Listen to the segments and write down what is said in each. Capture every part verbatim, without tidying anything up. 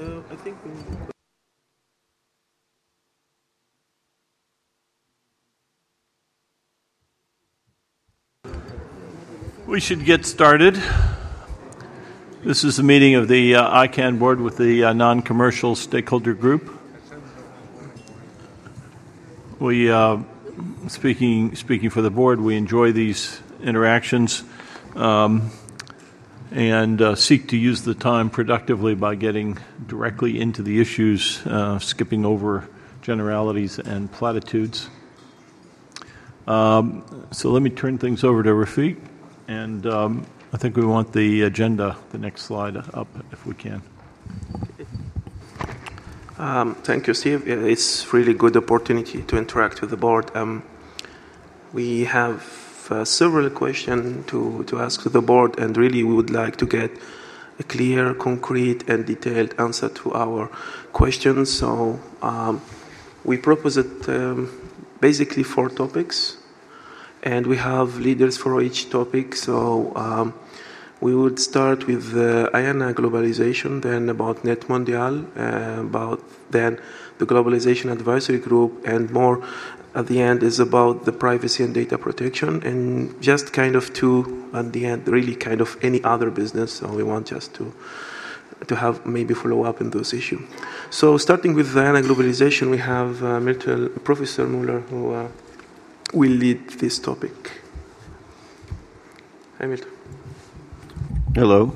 Uh, I think we should get started. This is the meeting of the uh, I CANN board with the uh, non-commercial stakeholder group. We, uh, speaking speaking for the board, we enjoy these interactions um, and uh, seek to use the time productively by getting directly into the issues, uh, skipping over generalities and platitudes. Um, so let me turn things over to Rafiq, and um, I think we want the agenda, the next slide, up if we can. Um, thank you, Steve. It's really good opportunity to interact with the board. Um, we have uh, several questions to, to ask to the board, and really we would like to get a clear, concrete, and detailed answer to our questions. So um, we propose it um, basically four topics, and we have leaders for each topic. So um, we would start with uh, IANA globalization, then about Net Mondial, uh, about then the Globalization Advisory Group, and more at the end is about the privacy and data protection, and just kind of two at the end, really kind of any other business. So we want just to to have maybe follow up in those issues. So starting with the IANA globalization, we have uh, Myrtle, Professor Muller, who uh, will lead this topic. Hi, Myrtle. Hello.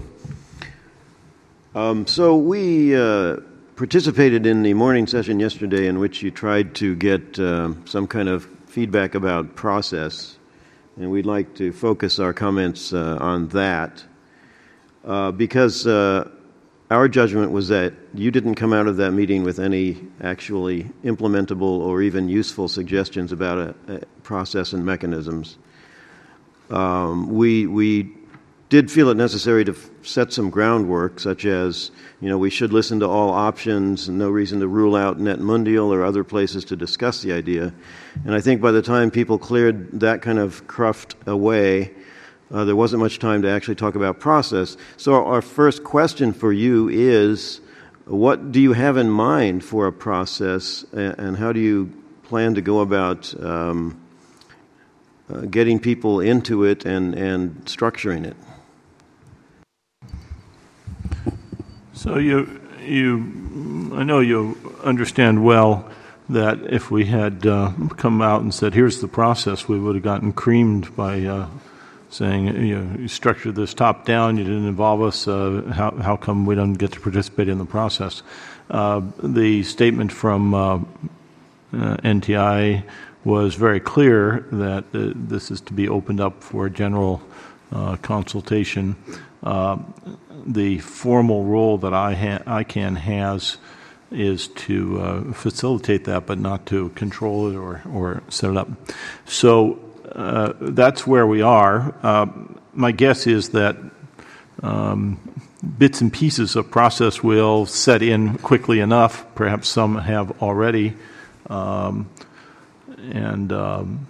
Um, so we uh, participated in the morning session yesterday in which you tried to get uh, some kind of feedback about process, and we'd like to focus our comments uh, on that uh, because uh, our judgment was that you didn't come out of that meeting with any actually implementable or even useful suggestions about a, a process and mechanisms. Um, we we did feel it necessary to f- set some groundwork, such as, you know, we should listen to all options and no reason to rule out Net Mundial or other places to discuss the idea. And I think by the time people cleared that kind of cruft away, uh, there wasn't much time to actually talk about process. So our first question for you is, what do you have in mind for a process, and, and how do you plan to go about um, uh, getting people into it and, and structuring it? So you, you, I know you understand well that if we had uh, come out and said, "Here's the process," we would have gotten creamed by uh, saying, "You know, you structured this top down. You didn't involve us. Uh, how, how come we don't get to participate in the process?" Uh, the statement from uh, uh, N T I was very clear that uh, this is to be opened up for general uh, consultation. Uh, the formal role that I ha- I CANN has is to uh, facilitate that, but not to control it or, or set it up. So uh, that's where we are. Uh, my guess is that um, bits and pieces of process will set in quickly enough. Perhaps some have already. Um, and um,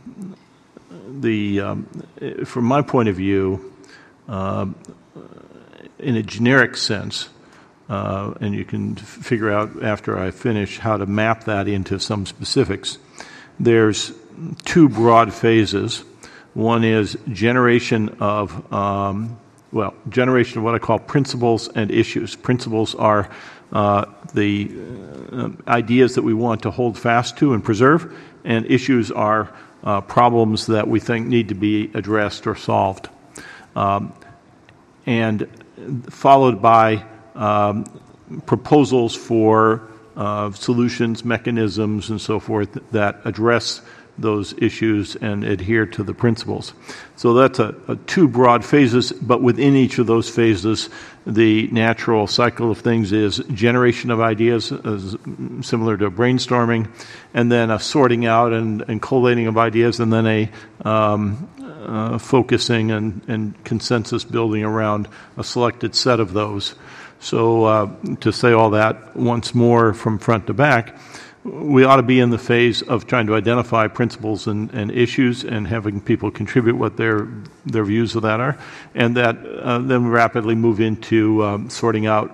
the um, from my point of view, uh, in a generic sense, uh, and you can f- figure out after I finish how to map that into some specifics, there's two broad phases. One is generation of, um, well, generation of what I call principles and issues. Principles are uh, the uh, ideas that we want to hold fast to and preserve, and issues are uh, problems that we think need to be addressed or solved. Um, and followed by um, proposals for uh, solutions, mechanisms, and so forth that address those issues and adhere to the principles. So that's a, a two broad phases, but within each of those phases, the natural cycle of things is generation of ideas, as similar to brainstorming, and then a sorting out and, and collating of ideas, and then a um, uh, focusing and, and consensus building around a selected set of those. So uh, to say all that once more from front to back, we ought to be in the phase of trying to identify principles and, and issues and having people contribute what their their views of that are, and that uh, then rapidly move into um, sorting out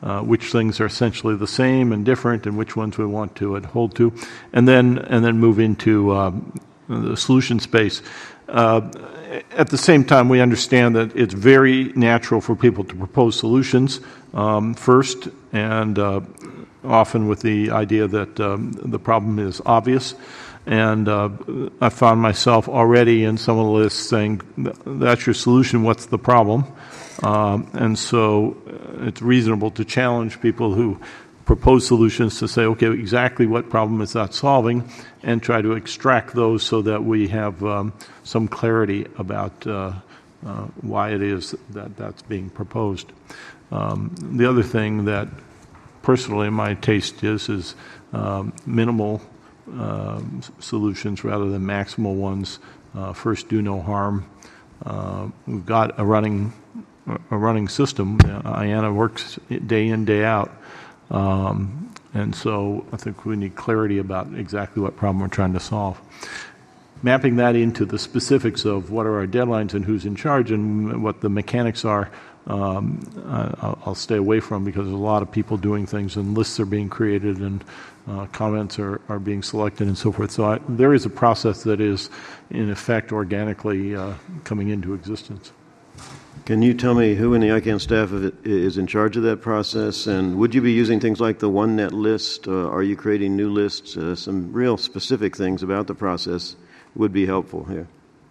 uh, which things are essentially the same and different, and which ones we want to hold to, and then and then move into um, the solution space. Uh, at the same time, we understand that it's very natural for people to propose solutions um, first, and uh, often with the idea that um, the problem is obvious. And uh, I found myself already in some of the lists saying, that's your solution, what's the problem? Um, and so it's reasonable to challenge people who propose solutions to say, okay, exactly what problem is that solving, and try to extract those so that we have um, some clarity about uh, uh, why it is that that's being proposed. Um, the other thing that personally my taste is, is um, minimal Uh, solutions rather than maximal ones. Uh, first, do no harm. Uh, we've got a running a running system. Uh, I A N A works day in, day out, um, and so I think we need clarity about exactly what problem we're trying to solve. Mapping that into the specifics of what are our deadlines and who's in charge and what the mechanics are, um, I, I'll stay away from, because there's a lot of people doing things and lists are being created and uh, comments are, are being selected and so forth. So I, there is a process that is, in effect, organically uh, coming into existence. Can you tell me who in the I CANN staff is in charge of that process? And would you be using things like the OneNet list? Uh, are you creating new lists? Uh, some real specific things about the process would be helpful here.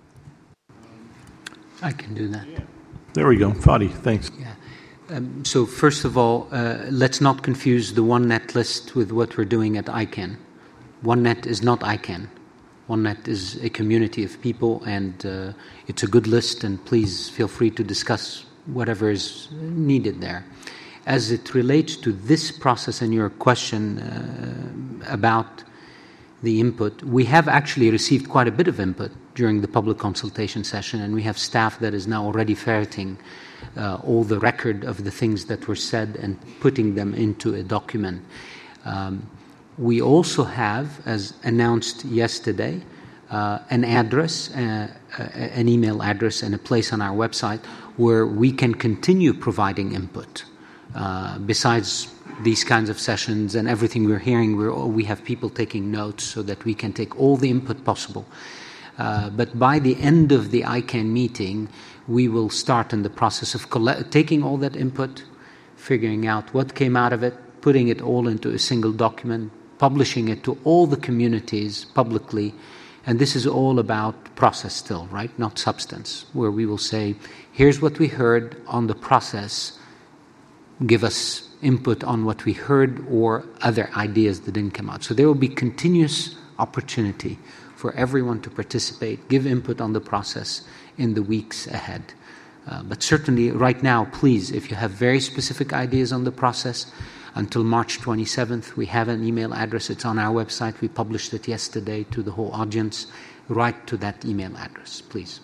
I can do that. There we go. Fadi, thanks. Yeah. Um, so first of all, uh, let's not confuse the OneNet list with what we're doing at I CANN. OneNet is not I CANN. OneNet is a community of people, and uh, it's a good list, and please feel free to discuss whatever is needed there. As it relates to this process and your question uh, about the input, we have actually received quite a bit of input during the public consultation session, and we have staff that is now already ferreting uh, all the record of the things that were said and putting them into a document. Um, we also have, as announced yesterday, uh, an address, uh, uh, an email address, and a place on our website where we can continue providing input. Uh, besides these kinds of sessions and everything we're hearing, we're, we have people taking notes so that we can take all the input possible. Uh, but by the end of the I CANN meeting, we will start in the process of coll- taking all that input, figuring out what came out of it, putting it all into a single document, publishing it to all the communities publicly. And this is all about process still, right? Not substance, where we will say, here's what we heard on the process. Give us input on what we heard or other ideas that didn't come out. So there will be continuous opportunity for everyone to participate, give input on the process in the weeks ahead. Uh, but certainly right now, please, if you have very specific ideas on the process, until March twenty-seventh, we have an email address. It's on our website. We published it yesterday to the whole audience. Write to that email address, please.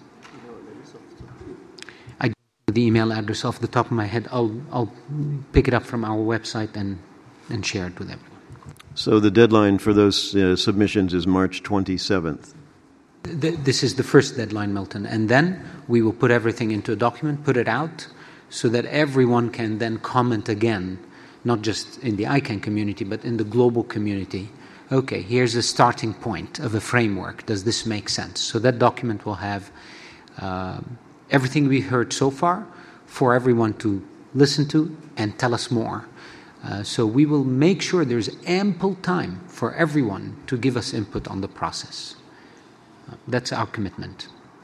I don't know the email address off the top of my head. I'll, I'll pick it up from our website and, and share it with everyone. So the deadline for those uh, submissions is March twenty-seventh. This is the first deadline, Milton. And then we will put everything into a document, put it out, so that everyone can then comment again, not just in the I CANN community, but in the global community. Okay, here's a starting point of a framework. Does this make sense? So that document will have uh, everything we heard so far for everyone to listen to and tell us more. Uh, so we will make sure there's ample time for everyone to give us input on the process. Uh, that's our commitment.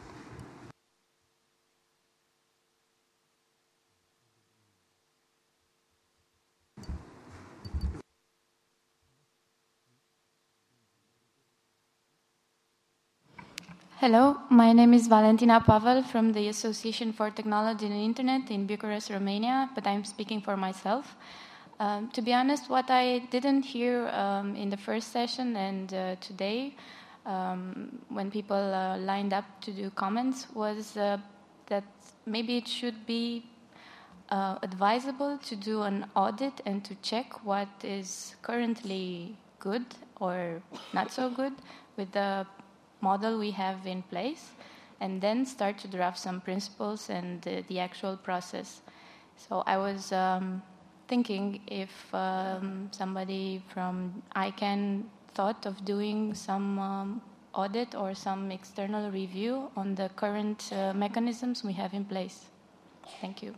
Hello, my name is Valentina Pavel from the Association for Technology and Internet in Bucharest, Romania, but I'm speaking for myself. Um, to be honest, what I didn't hear um, in the first session and uh, today, um, when people uh, lined up to do comments, was uh, that maybe it should be uh, advisable to do an audit and to check what is currently good or not so good with the model we have in place, and then start to draft some principles and uh, the actual process. So I was um, thinking if um, somebody from I CAN thought of doing some um, audit or some external review on the current uh, mechanisms we have in place. Thank you.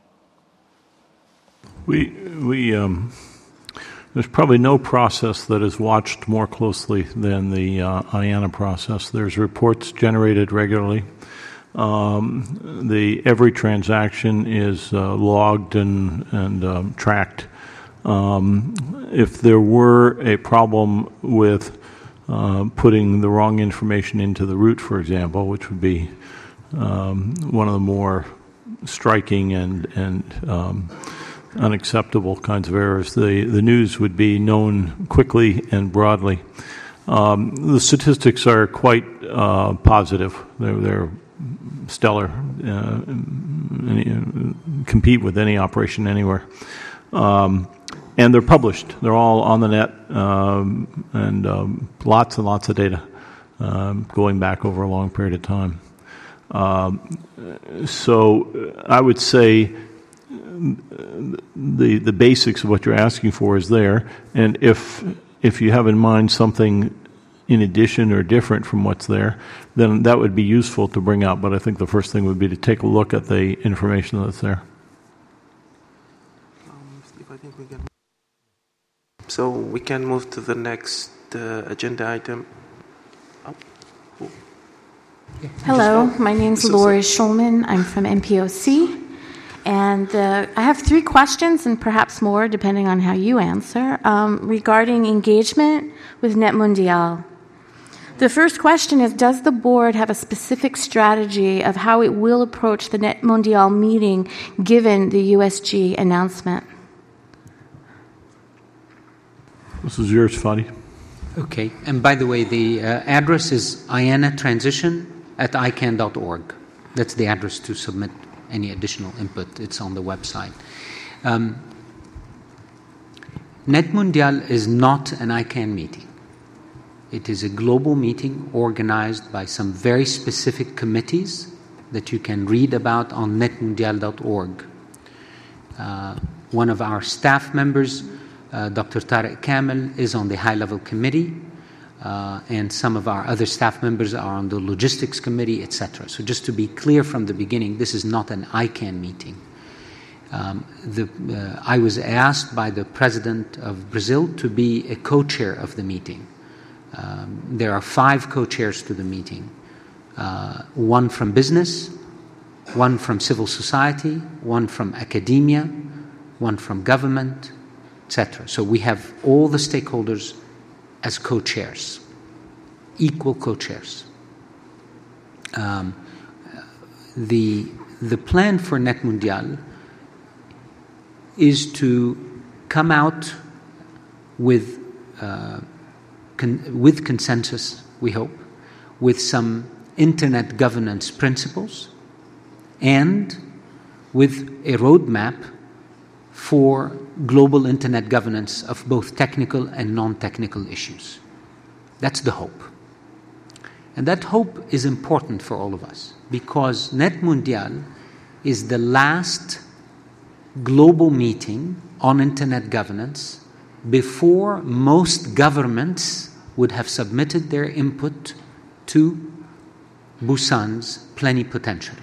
We, we, um, there's probably no process that is watched more closely than the uh, I A N A process. There's reports generated regularly. Um, the every transaction is uh, logged and and um, tracked. Um, if there were a problem with uh, putting the wrong information into the root, for example, which would be um, one of the more striking and and um, unacceptable kinds of errors, the the news would be known quickly and broadly. Um, the statistics are quite uh, positive. They're they're stellar, uh, any, uh, compete with any operation anywhere. Um, and they're published. They're all on the net, um, and um, lots and lots of data um, going back over a long period of time. Um, so I would say the the basics of what you're asking for is there, and if if you have in mind something in addition or different from what's there, then that would be useful to bring up. But I think the first thing would be to take a look at the information that's there. Um, Steve, I think we can. So we can move to the next uh, agenda item. Oh. Oh. Hello, my name's So- Lori Schulman. I'm from M P O C. And uh, I have three questions, and perhaps more, depending on how you answer, um, regarding engagement with NetMundial. The first question is, does the board have a specific strategy of how it will approach the NetMundial meeting given the U S G announcement? This is yours, Fadi. Okay, and by the way, the uh, address is ianatransition at ican dot org. That's the address to submit any additional input. It's on the website. Um, NetMundial is not an I CAN meeting. It is a global meeting organized by some very specific committees that you can read about on netmundial dot org. Uh, one of our staff members, uh, Doctor Tariq Kamel, is on the high-level committee, uh, and some of our other staff members are on the logistics committee, et cetera. So just to be clear from the beginning, this is not an I CAN meeting. Um, the, uh, I was asked by the president of Brazil to be a co-chair of the meeting. Um, there are five co-chairs to the meeting, uh, one from business, one from civil society, one from academia, one from government, et cetera. So we have all the stakeholders as co-chairs, equal co-chairs. Um, the, the plan for NetMundial is to come out with uh, Con- with consensus, we hope, with some internet governance principles and with a roadmap for global internet governance of both technical and non-technical issues. That's the hope. And that hope is important for all of us because NetMundial is the last global meeting on internet governance before most governments would have submitted their input to Busan's plenipotentiary.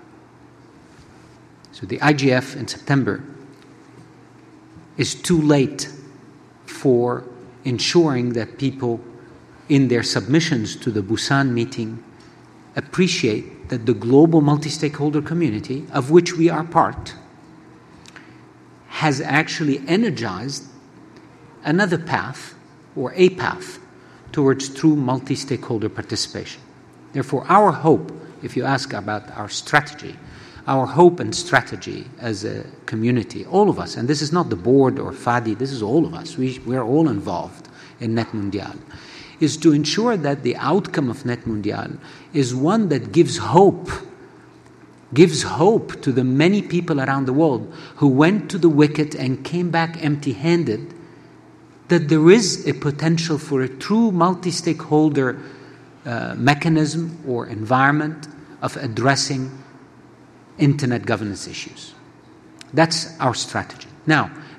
So the I G F in September is too late for ensuring that people in their submissions to the Busan meeting appreciate that the global multi-stakeholder community, of which we are part, has actually energized another path, or a path, towards true multi-stakeholder participation. Therefore, our hope, if you ask about our strategy, our hope and strategy as a community, all of us, and this is not the board or Fadi, this is all of us, we, we're all involved in NetMundial, is to ensure that the outcome of NetMundial is one that gives hope, gives hope to the many people around the world who went to the wicket and came back empty-handed, that there is a potential for a true multi-stakeholder uh, mechanism or environment of addressing internet governance issues. That's our strategy. Now,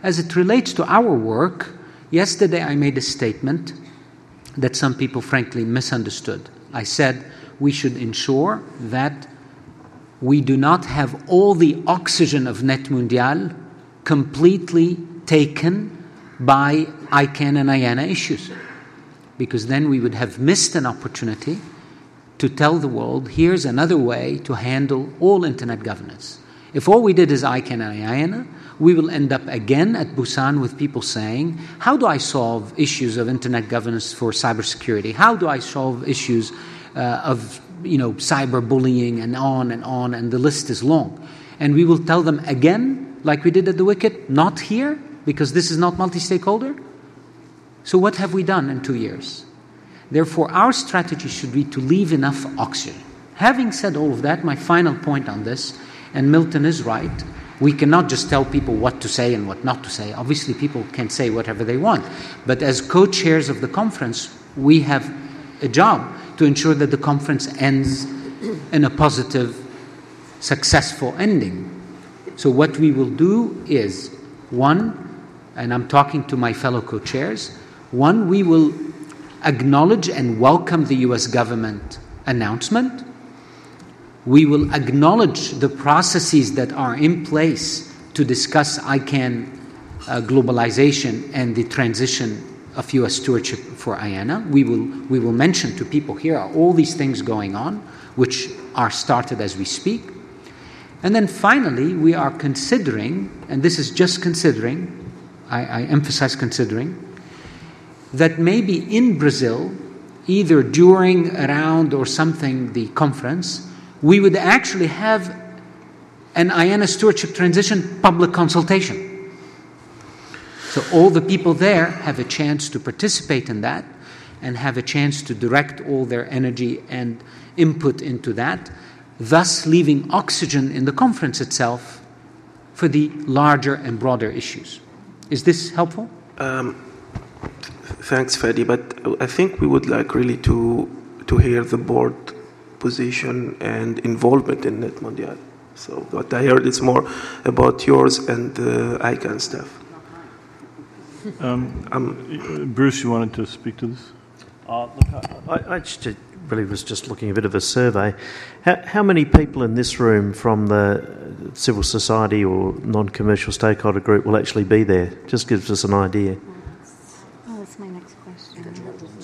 As it relates to our work, yesterday I made a statement that some people frankly misunderstood. I said we should ensure that we do not have all the oxygen of Net Mundial completely taken by I CANN and IANA issues, because then we would have missed an opportunity to tell the world, here's another way to handle all internet governance. If all we did is I CANN and IANA, we will end up again at Busan with people saying, how do I solve issues of internet governance for cybersecurity? How do I solve issues uh, of you know, cyberbullying and on and on, and the list is long. And we will tell them again, like we did at the Wicket, not here, because this is not multi-stakeholder. So what have we done in two years? Therefore, our strategy should be to leave enough oxygen. Having said all of that, my final point on this, and Milton is right, we cannot just tell people what to say and what not to say. Obviously, people can say whatever they want. But as co-chairs of the conference, we have a job to ensure that the conference ends in a positive, successful ending. So what we will do is, one, and I'm talking to my fellow co-chairs, one, we will acknowledge and welcome the U S government announcement. We will acknowledge the processes that are in place to discuss I CANN uh, globalization and the transition of U S stewardship for IANA. We will, we will mention to people, here are all these things going on, which are started as we speak. And then finally, we are considering, and this is just considering, I, I emphasize considering, that maybe in Brazil, either during, around, or something, the conference, we would actually have an IANA stewardship transition public consultation. So all the people there have a chance to participate in that and have a chance to direct all their energy and input into that, thus leaving oxygen in the conference itself for the larger and broader issues. Is this helpful? Um, thanks, Fadi, but I think we would like really to to hear the board position and involvement in Net Mundial. So what I heard is more about yours and the I CANN stuff. Um, um, Bruce, you wanted to speak to this? Uh, look, I, I just really was just looking at a bit of a survey. How, how many people in this room from the civil society or non-commercial stakeholder group will actually be there? Just gives us an idea. Oh, that's my next question.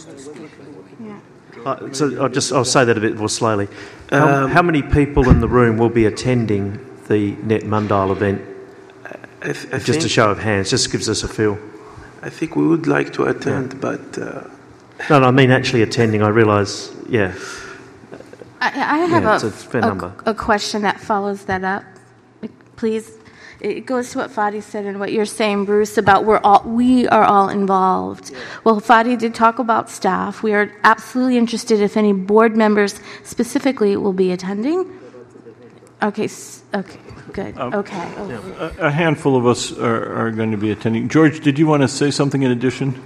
Yeah. Uh, so I'll just I'll say that a bit more slowly. How, um, how many people in the room will be attending the Net Mundial event? I th- I just think, a show of hands, just gives us a feel. I think we would like to attend, yeah. but... Uh, no, no, I mean actually attending, I realise, yeah. I, I have yeah, a, it's a, fair a, number. a question that follows that up. Please, it goes to what Fadi said and what you're saying, Bruce, about we're all, we are all involved. Yeah. Well, Fadi did talk about staff. We are absolutely interested if any board members specifically will be attending. Okay, okay. Good. Um, okay. Oh. A, a handful of us are, are going to be attending. George, did you want to say something in addition?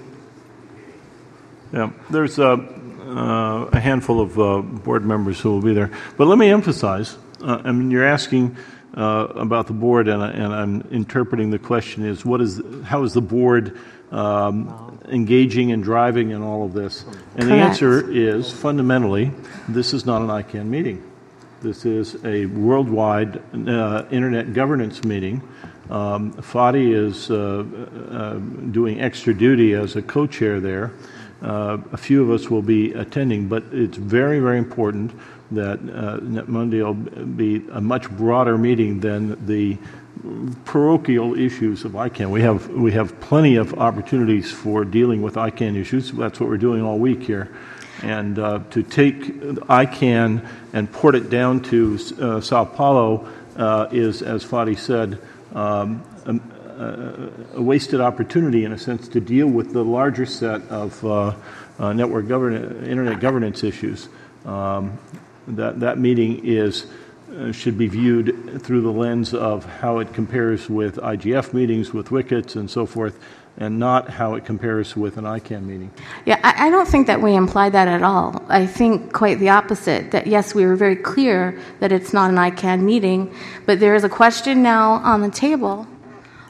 Yeah, there's a, uh, a handful of uh, board members who will be there. But let me emphasize, uh, I mean, you're asking uh, about the board, and, and I'm interpreting the question is, what is, how is the board um, engaging and driving in all of this? And Correct. the answer is, fundamentally, this is not an I CANN meeting. This is a worldwide uh, internet governance meeting. Um, Fadi is uh, uh, doing extra duty as a co-chair there. Uh, a few of us will be attending, but it's very, very important that uh, Net Mundial be a much broader meeting than the parochial issues of I CANN. We have we have plenty of opportunities for dealing with I CANN issues. That's what we're doing all week here. And uh, to take I CANN and port it down to uh, Sao Paulo uh, is, as Fadi said, um, a, a wasted opportunity in a sense to deal with the larger set of uh, uh, network governance, internet governance issues. Um, that that meeting is uh, should be viewed through the lens of how it compares with I G F meetings, with Wickets, and so forth, and not how it compares with an I CANN meeting. Yeah, I, I don't think that we imply that at all. I think quite the opposite, that yes, we were very clear that it's not an I CANN meeting, but there is a question now on the table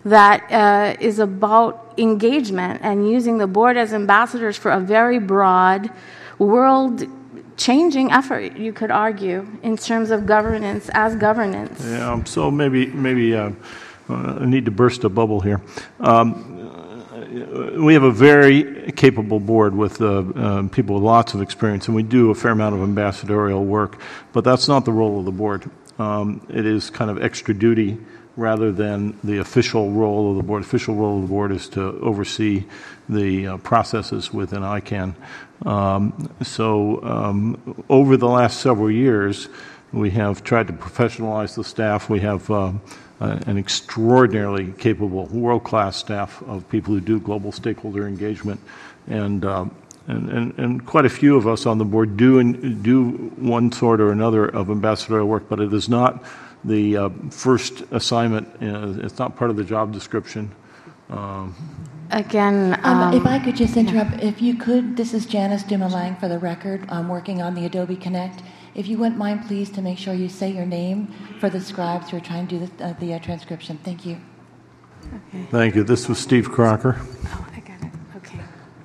that uh, is about engagement and using the board as ambassadors for a very broad, world-changing effort, you could argue, in terms of governance as governance. Yeah, so maybe maybe uh, uh, I need to burst a bubble here. Um, we have a very capable board with uh, uh, people with lots of experience, and we do a fair amount of ambassadorial work, but that's not the role of the board. Um, it is kind of extra duty rather than the official role of the board. The official role of the board is to oversee the uh, processes within ICANN. Um, so um, over the last several years, we have tried to professionalize the staff. We have uh, uh, an extraordinarily capable, world-class staff of people who do global stakeholder engagement, and uh, And, and, and quite a few of us on the board do in, do one sort or another of ambassadorial work, but it is not the uh, first assignment. Uh, it's not part of the job description. Um, Again, um, um, if I could just interrupt, if you could, this is Janice Dumoulin for the record. I'm working on the Adobe Connect. If you wouldn't mind, please, to make sure you say your name for the scribes who are trying to do the, uh, the uh, transcription. Thank you. Okay. Thank you. This was Steve Crocker. Oh, I got it. Okay.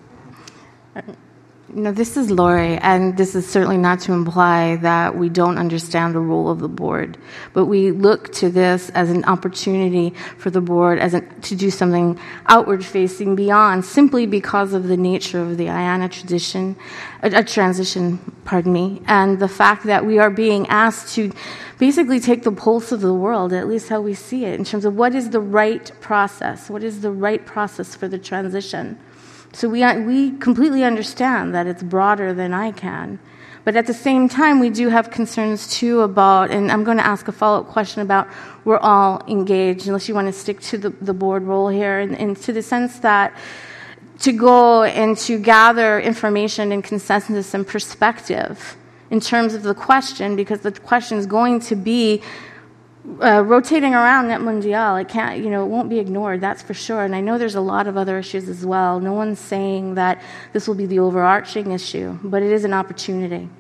No, this is Lori, and this is certainly not to imply that we don't understand the role of the board, but we look to this as an opportunity for the board as an, to do something outward-facing beyond, simply because of the nature of the I A N A tradition, a, a transition, pardon me, and the fact that we are being asked to basically take the pulse of the world, at least how we see it, in terms of what is the right process, what is the right process for the transition. So we we completely understand that it's broader than ICANN. But at the same time, we do have concerns, too, about, and I'm going to ask a follow-up question about, we're all engaged, unless you want to stick to the, the board role here, and, and to the sense that to go and to gather information and consensus and perspective in terms of the question, because the question is going to be Uh, rotating around NetMundial. It can't, you know, it won't be ignored, that's for sure. And I know there's a lot of other issues as well. No one's saying that this will be the overarching issue, but it is an opportunity.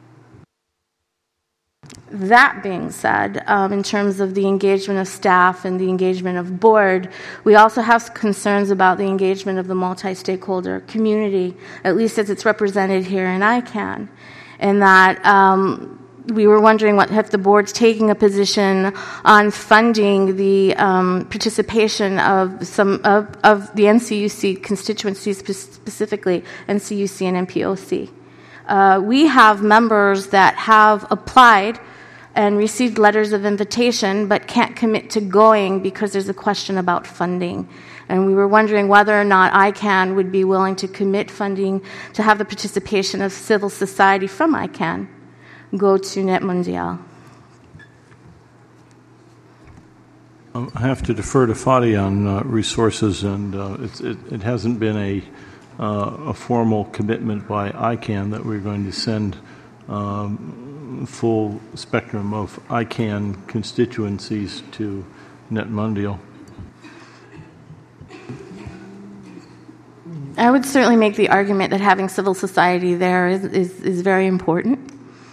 That being said, um, in terms of the engagement of staff and the engagement of board, we also have concerns about the engagement of the multi-stakeholder community, at least as it's represented here in ICANN, and that um, we were wondering what if the board's taking a position on funding the um, participation of some of, of the N C U C constituencies, specifically N C U C and N P O C. Uh, we have members that have applied and received letters of invitation but can't commit to going because there's a question about funding. And we were wondering whether or not ICANN would be willing to commit funding to have the participation of civil society from ICANN go to NetMundial. Um, I have to defer to Fadi on uh, resources, and uh, it's, it, it hasn't been a, uh, a formal commitment by ICANN that we're going to send um, full spectrum of ICANN constituencies to NetMundial. I would certainly make the argument that having civil society there is, is, is very important.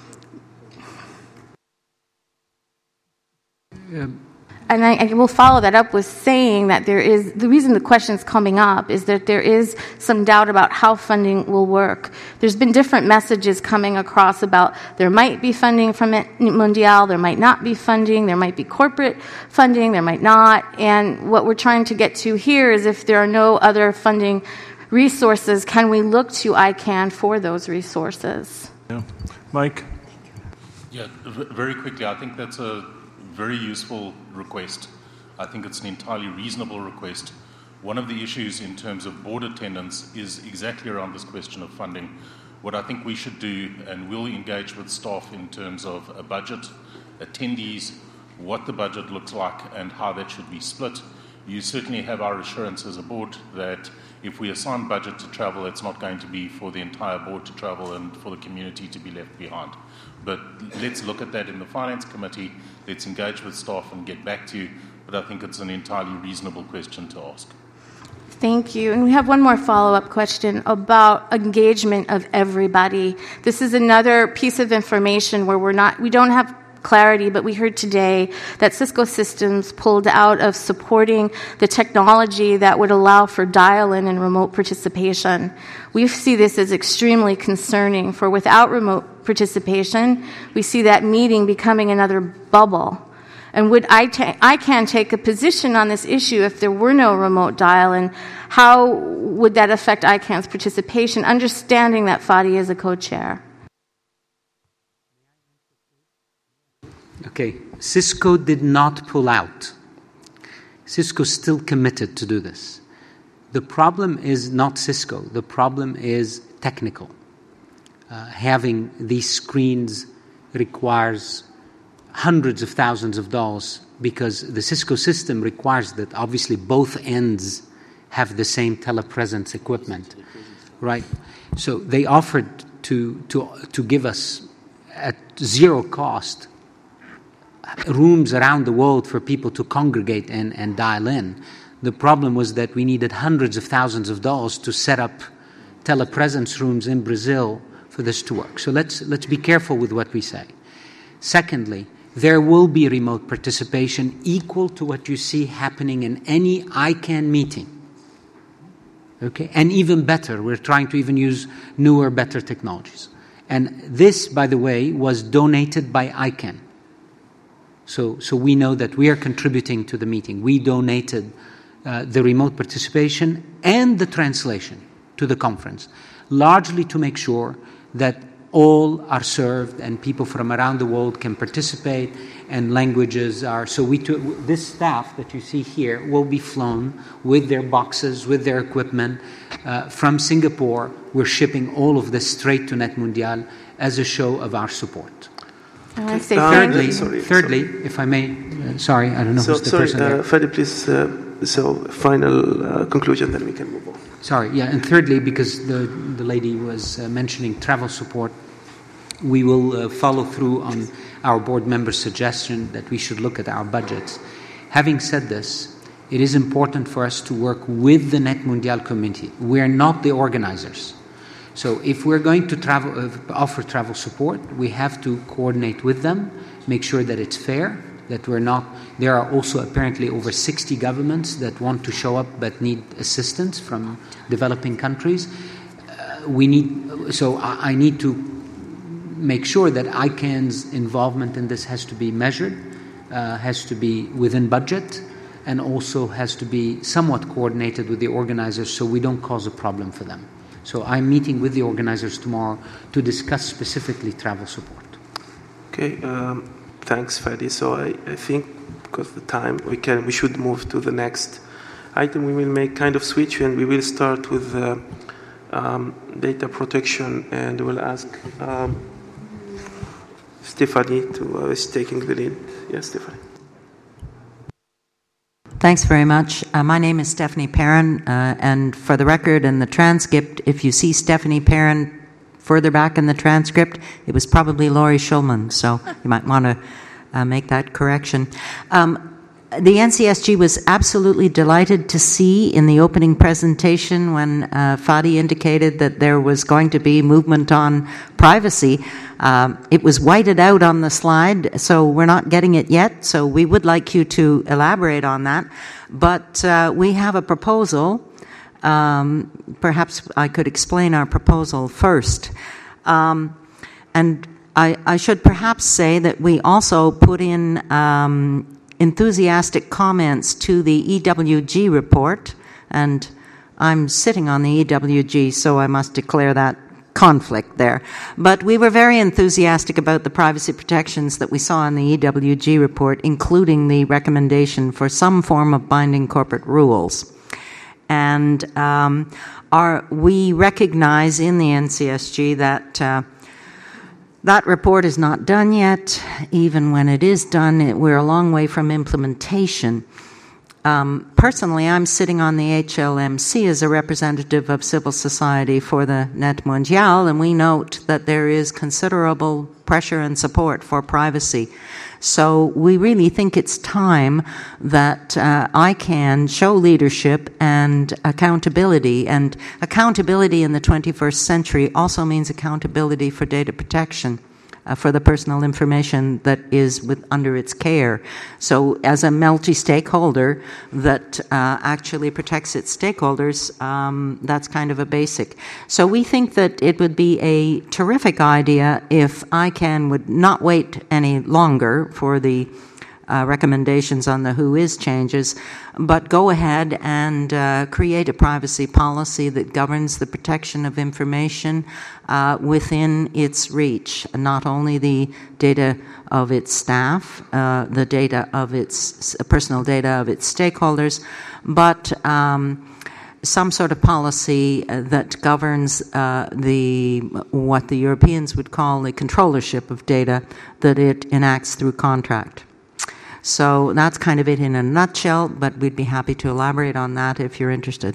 Um, And I, I will follow that up with saying that there is, the reason the question is coming up is that there is some doubt about how funding will work. There's been different messages coming across about there might be funding from Mundial, there might not be funding, there might be corporate funding, there might not. And what we're trying to get to here is if there are no other funding resources, can we look to ICANN for those resources? Yeah. Mike? Yeah, v- very quickly, I think that's a very useful request. I think it's an entirely reasonable request. One of the issues in terms of board attendance is exactly around this question of funding. What I think we should do, and we'll engage with staff in terms of a budget, attendees, what the budget looks like and how that should be split. You certainly have our assurance as a board that if we assign budget to travel, it's not going to be for the entire board to travel and for the community to be left behind. But let's look at that in the Finance Committee. Let's engage with staff and get back to you. But I think it's an entirely reasonable question to ask. Thank you. And we have one more follow-up question about engagement of everybody. This is another piece of information where we're not, we don't have clarity, but we heard today that Cisco Systems pulled out of supporting the technology that would allow for dial-in and remote participation. We see this as extremely concerning, for without remote participation, we see that meeting becoming another bubble. And would I ta- ICANN take a position on this issue if there were no remote dial-in? How would that affect ICANN's participation, understanding that Fadi is a co-chair? Okay, Cisco did not pull out. Cisco is still committed to do this. The problem is not Cisco. The problem is technical. Uh, having these screens requires hundreds of thousands of dollars because the Cisco system requires that obviously both ends have the same telepresence equipment, right? So they offered to to to give us at zero cost rooms around the world for people to congregate and, and dial in. The problem was that we needed hundreds of thousands of dollars to set up telepresence rooms in Brazil for this to work. So let's let's be careful with what we say. Secondly, there will be remote participation equal to what you see happening in any ICANN meeting. Okay, and even better, we're trying to even use newer, better technologies. And this, by the way, was donated by ICANN. So, so we know that we are contributing to the meeting. We donated uh, the remote participation and the translation to the conference, largely to make sure that all are served and people from around the world can participate and languages are. So we took, this staff that you see here will be flown with their boxes, with their equipment uh, from Singapore. We're shipping all of this straight to NetMundial as a show of our support. I say Um, Thirdly, sorry, thirdly, sorry. if I may, uh, sorry, I don't know So, who's the sorry, person there. uh, Fadi, please. Uh, so, final uh, conclusion, then we can move on. Sorry, yeah, and thirdly, because the, the lady was uh, mentioning travel support, we will uh, follow through on our board member's suggestion that we should look at our budgets. Having said this, it is important for us to work with the NetMundial community. We are not the organizers. So if we're going to travel, uh, offer travel support, we have to coordinate with them, make sure that it's fair, that we're not... There are also apparently over sixty governments that want to show up but need assistance from developing countries. Uh, we need... So I, I need to make sure that ICANN's involvement in this has to be measured, uh, has to be within budget, and also has to be somewhat coordinated with the organizers so we don't cause a problem for them. So I'm meeting with the organizers tomorrow to discuss specifically travel support. Okay, um, thanks, Fadi. So I, I think because of the time, we can we should move to the next item. We will make kind of switch, and we will start with uh, um, data protection, and we'll ask um, Stephanie to uh, is taking the lead. Yes, Stephanie. Thanks very much. Uh, my name is Stephanie Perrin, uh, and for the record in the transcript, if you see Stephanie Perrin further back in the transcript, it was probably Laurie Schulman, so you might want to uh, make that correction. Um, the N C S G was absolutely delighted to see in the opening presentation when uh, Fadi indicated that there was going to be movement on privacy. Um, it was whited out on the slide, so we're not getting it yet, so we would like you to elaborate on that. But uh, we have a proposal. Um, perhaps I could explain our proposal first. Um, and I, I should perhaps say that we also put in um, enthusiastic comments to the E W G report, and I'm sitting on the E W G, so I must declare that conflict there. But we were very enthusiastic about the privacy protections that we saw in the E W G report, including the recommendation for some form of binding corporate rules. And um, our, we recognize in the N C S G that uh, that report is not done yet. Even when it is done, it, we're a long way from implementation. Um, personally, I'm sitting on the H L M C as a representative of civil society for the NetMundial, and we note that there is considerable pressure and support for privacy. So we really think it's time that uh, ICANN show leadership and accountability. And accountability in the twenty-first century also means accountability for data protection. uh, for the personal information that is with, under its care. So as a multi-stakeholder that uh, actually protects its stakeholders, um, that's kind of a basic. So we think that it would be a terrific idea if ICANN would not wait any longer for the Uh, recommendations on the WHOIS changes, but go ahead and uh, create a privacy policy that governs the protection of information uh, within its reach, not only the data of its staff, uh, the data of its uh, personal data of its stakeholders, but um, some sort of policy uh, that governs uh, the what the Europeans would call the controllership of data that it enacts through contract. So that's kind of it in a nutshell, but we'd be happy to elaborate on that if you're interested.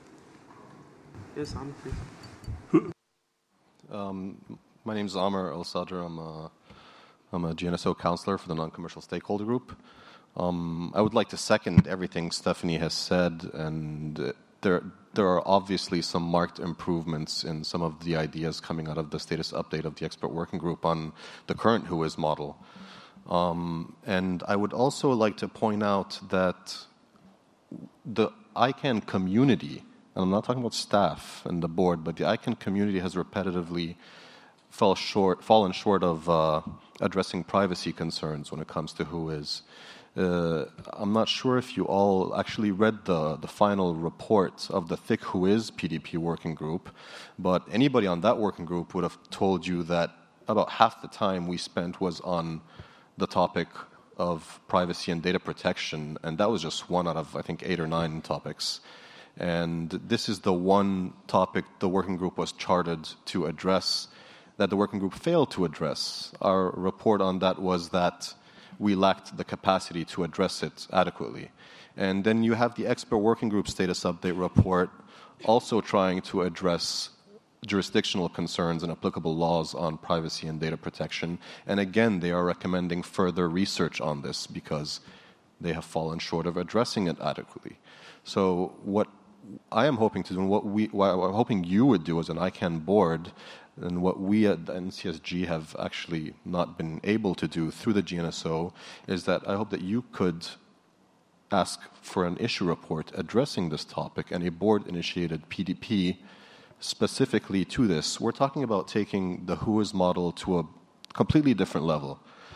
Yes, Amr, please. Um, my name is Amr El-Sadr. I'm a, I'm a G N S O counselor for the non-commercial stakeholder group. Um, I would like to second everything Stephanie has said, and there, there are obviously some marked improvements in some of the ideas coming out of the status update of the expert working group on the current WHOIS model. Um, and I would also like to point out that the ICANN community, and I'm not talking about staff and the board, but the ICANN community has repetitively fell short, fallen short of uh, addressing privacy concerns when it comes to WHOIS. Uh, I'm not sure if you all actually read the, the final report of the thick WHOIS P D P working group, but anybody on that working group would have told you that about half the time we spent was on the topic of privacy and data protection, and that was just one out of, I think, eight or nine topics. And this is the one topic the working group was chartered to address that the working group failed to address. Our report on that was that we lacked the capacity to address it adequately. And then you have the expert working group status update report also trying to address jurisdictional concerns and applicable laws on privacy and data protection. And again, they are recommending further research on this because they have fallen short of addressing it adequately. So what I am hoping to do, and what, we, what I'm hoping you would do as an ICANN board, and what we at the N C S G have actually not been able to do through the G N S O, is that I hope that you could ask for an issue report addressing this topic and a board-initiated P D P specifically to this. We're talking about taking the WHOIS model to a completely different level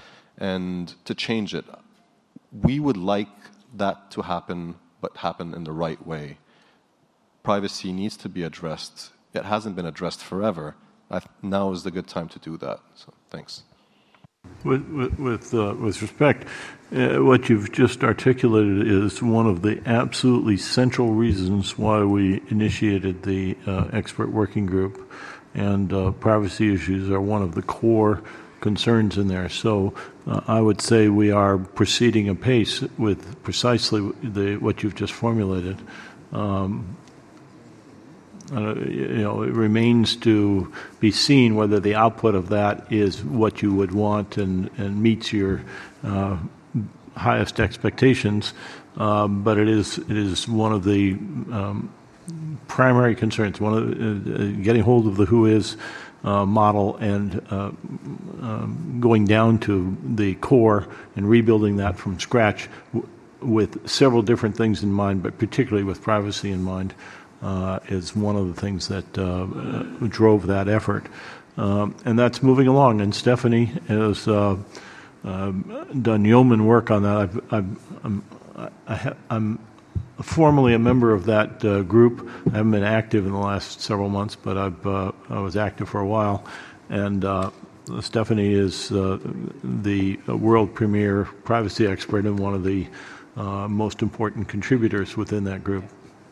and to change it. We would like that to happen, but happen in the right way. Privacy needs to be addressed. It hasn't been addressed forever. I've, now is the good time to do that. So, thanks. With, with, with, uh, with respect, uh, what you've just articulated is one of the absolutely central reasons why we initiated the uh, expert working group, and uh, privacy issues are one of the core concerns in there. So uh, I would say we are proceeding apace with precisely the, what you've just formulated. Um, Uh, you know, it remains to be seen whether the output of that is what you would want and, and meets your uh, highest expectations. Um, but it is it is one of the um, primary concerns. One of the, uh, getting hold of the WHOIS uh, model and uh, um, going down to the core and rebuilding that from scratch w- with several different things in mind, but particularly with privacy in mind. Uh, is one of the things that uh, uh, drove that effort. Um, and that's moving along. And Stephanie has uh, uh, done yeoman work on that. I've, I've, I'm, I ha- I'm formally a member of that uh, group. I haven't been active in the last several months, but I've, uh, I was active for a while. And uh, Stephanie is uh, the world premier privacy expert and one of the uh, most important contributors within that group.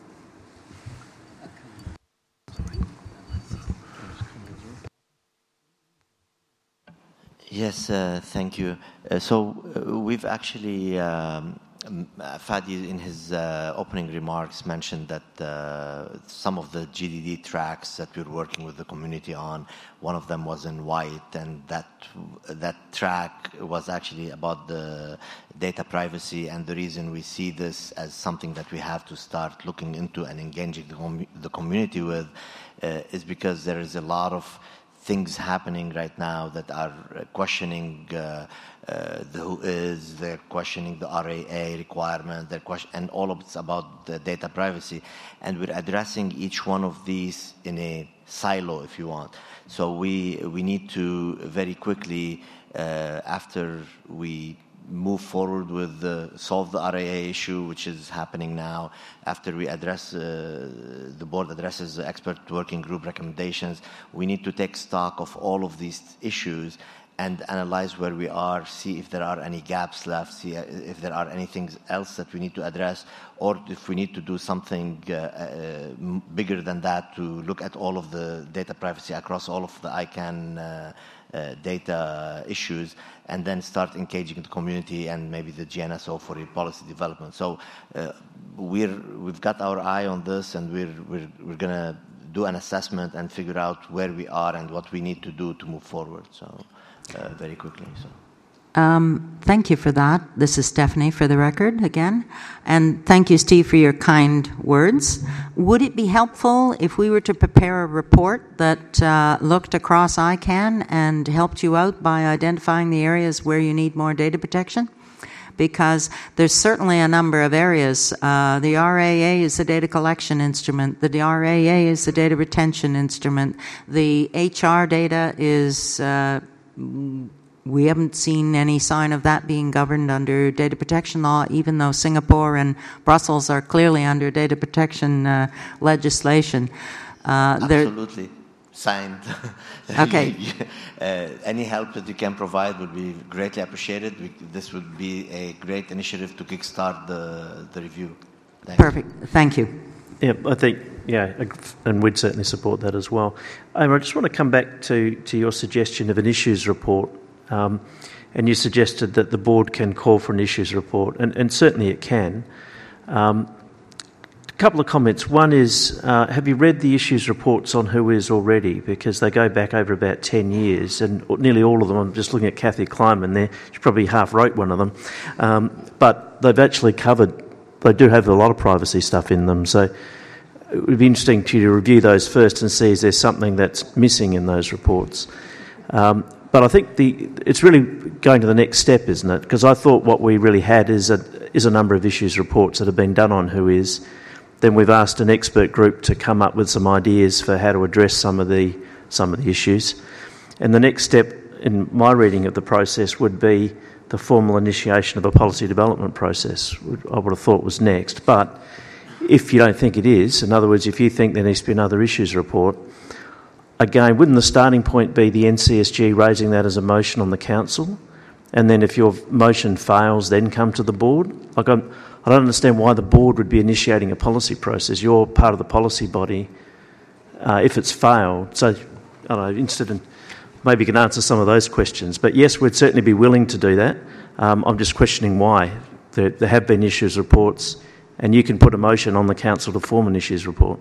Yes, uh, thank you. Uh, so uh, we've actually, um, Fadi in his uh, opening remarks mentioned that uh, some of the G D D tracks that we're working with the community on, one of them was in white, and that that track was actually about the data privacy, and the reason we see this as something that we have to start looking into and engaging the, com- the community with uh, is because there is a lot of things happening right now that are questioning uh, uh, the who is, they're questioning the R A A requirement, they're question, and all of it's about the data privacy. And we're addressing each one of these in a silo, if you want. So we we need to very quickly, uh, after we move forward with the solve the R A A issue, which is happening now, after we address, uh, the board addresses the expert working group recommendations, we need to take stock of all of these issues and analyze where we are, see if there are any gaps left, see if there are anything else that we need to address, or if we need to do something uh, uh, bigger than that to look at all of the data privacy across all of the ICANN uh, uh, data issues, and then start engaging the community and maybe the G N S O for policy development. So uh, we're, we've got our eye on this, and we're, we're, we're going to do an assessment and figure out where we are and what we need to do to move forward. So. Uh, very quickly. So. Um, thank you for that. This is Stephanie for the record again. And thank you, Steve, for your kind words. Would it be helpful if we were to prepare a report that uh, looked across ICANN and helped you out by identifying the areas where you need more data protection? Because there's certainly a number of areas. Uh, the R A A is the data collection instrument. The R A A is the data retention instrument. The H R data is... Uh, we haven't seen any sign of that being governed under data protection law, even though Singapore and Brussels are clearly under data protection uh, legislation. Uh, Absolutely. Signed. Okay. uh, any help that you can provide would be greatly appreciated. We, this would be a great initiative to kickstart the, the review. Thank Perfect. You. Thank you. Yeah, I think, yeah, and we'd certainly support that as well. Um, I just want to come back to, to your suggestion of an issues report. Um, and you suggested that the board can call for an issues report, and, and certainly it can. Um, a couple of comments. One is, uh, have you read the issues reports on Whois already? Because they go back over about ten years, and nearly all of them, I'm just looking at Kathy Kleiman there, she probably half wrote one of them, um, but they've actually covered, they do have a lot of privacy stuff in them, so it would be interesting to you to review those first and see if there's something that's missing in those reports. Um, but I think the it's really going to the next step, isn't it? Because I thought what we really had is a, is a number of issues reports that have been done on Whois. Then we've asked an expert group to come up with some ideas for how to address some of the some of the issues. And the next step in my reading of the process would be the formal initiation of a policy development process. I would have thought was next. But if you don't think it is, in other words, if you think there needs to be another issues report, again, wouldn't the starting point be the N C S G raising that as a motion on the council? And then if your motion fails, then come to the board? Like I'm, I don't understand why the board would be initiating a policy process. You're part of the policy body uh, if it's failed. So, I don't know, interested in, maybe you can answer some of those questions. But yes, we'd certainly be willing to do that. Um, I'm just questioning why. There, there have been issues reports, and you can put a motion on the council to form an issues report.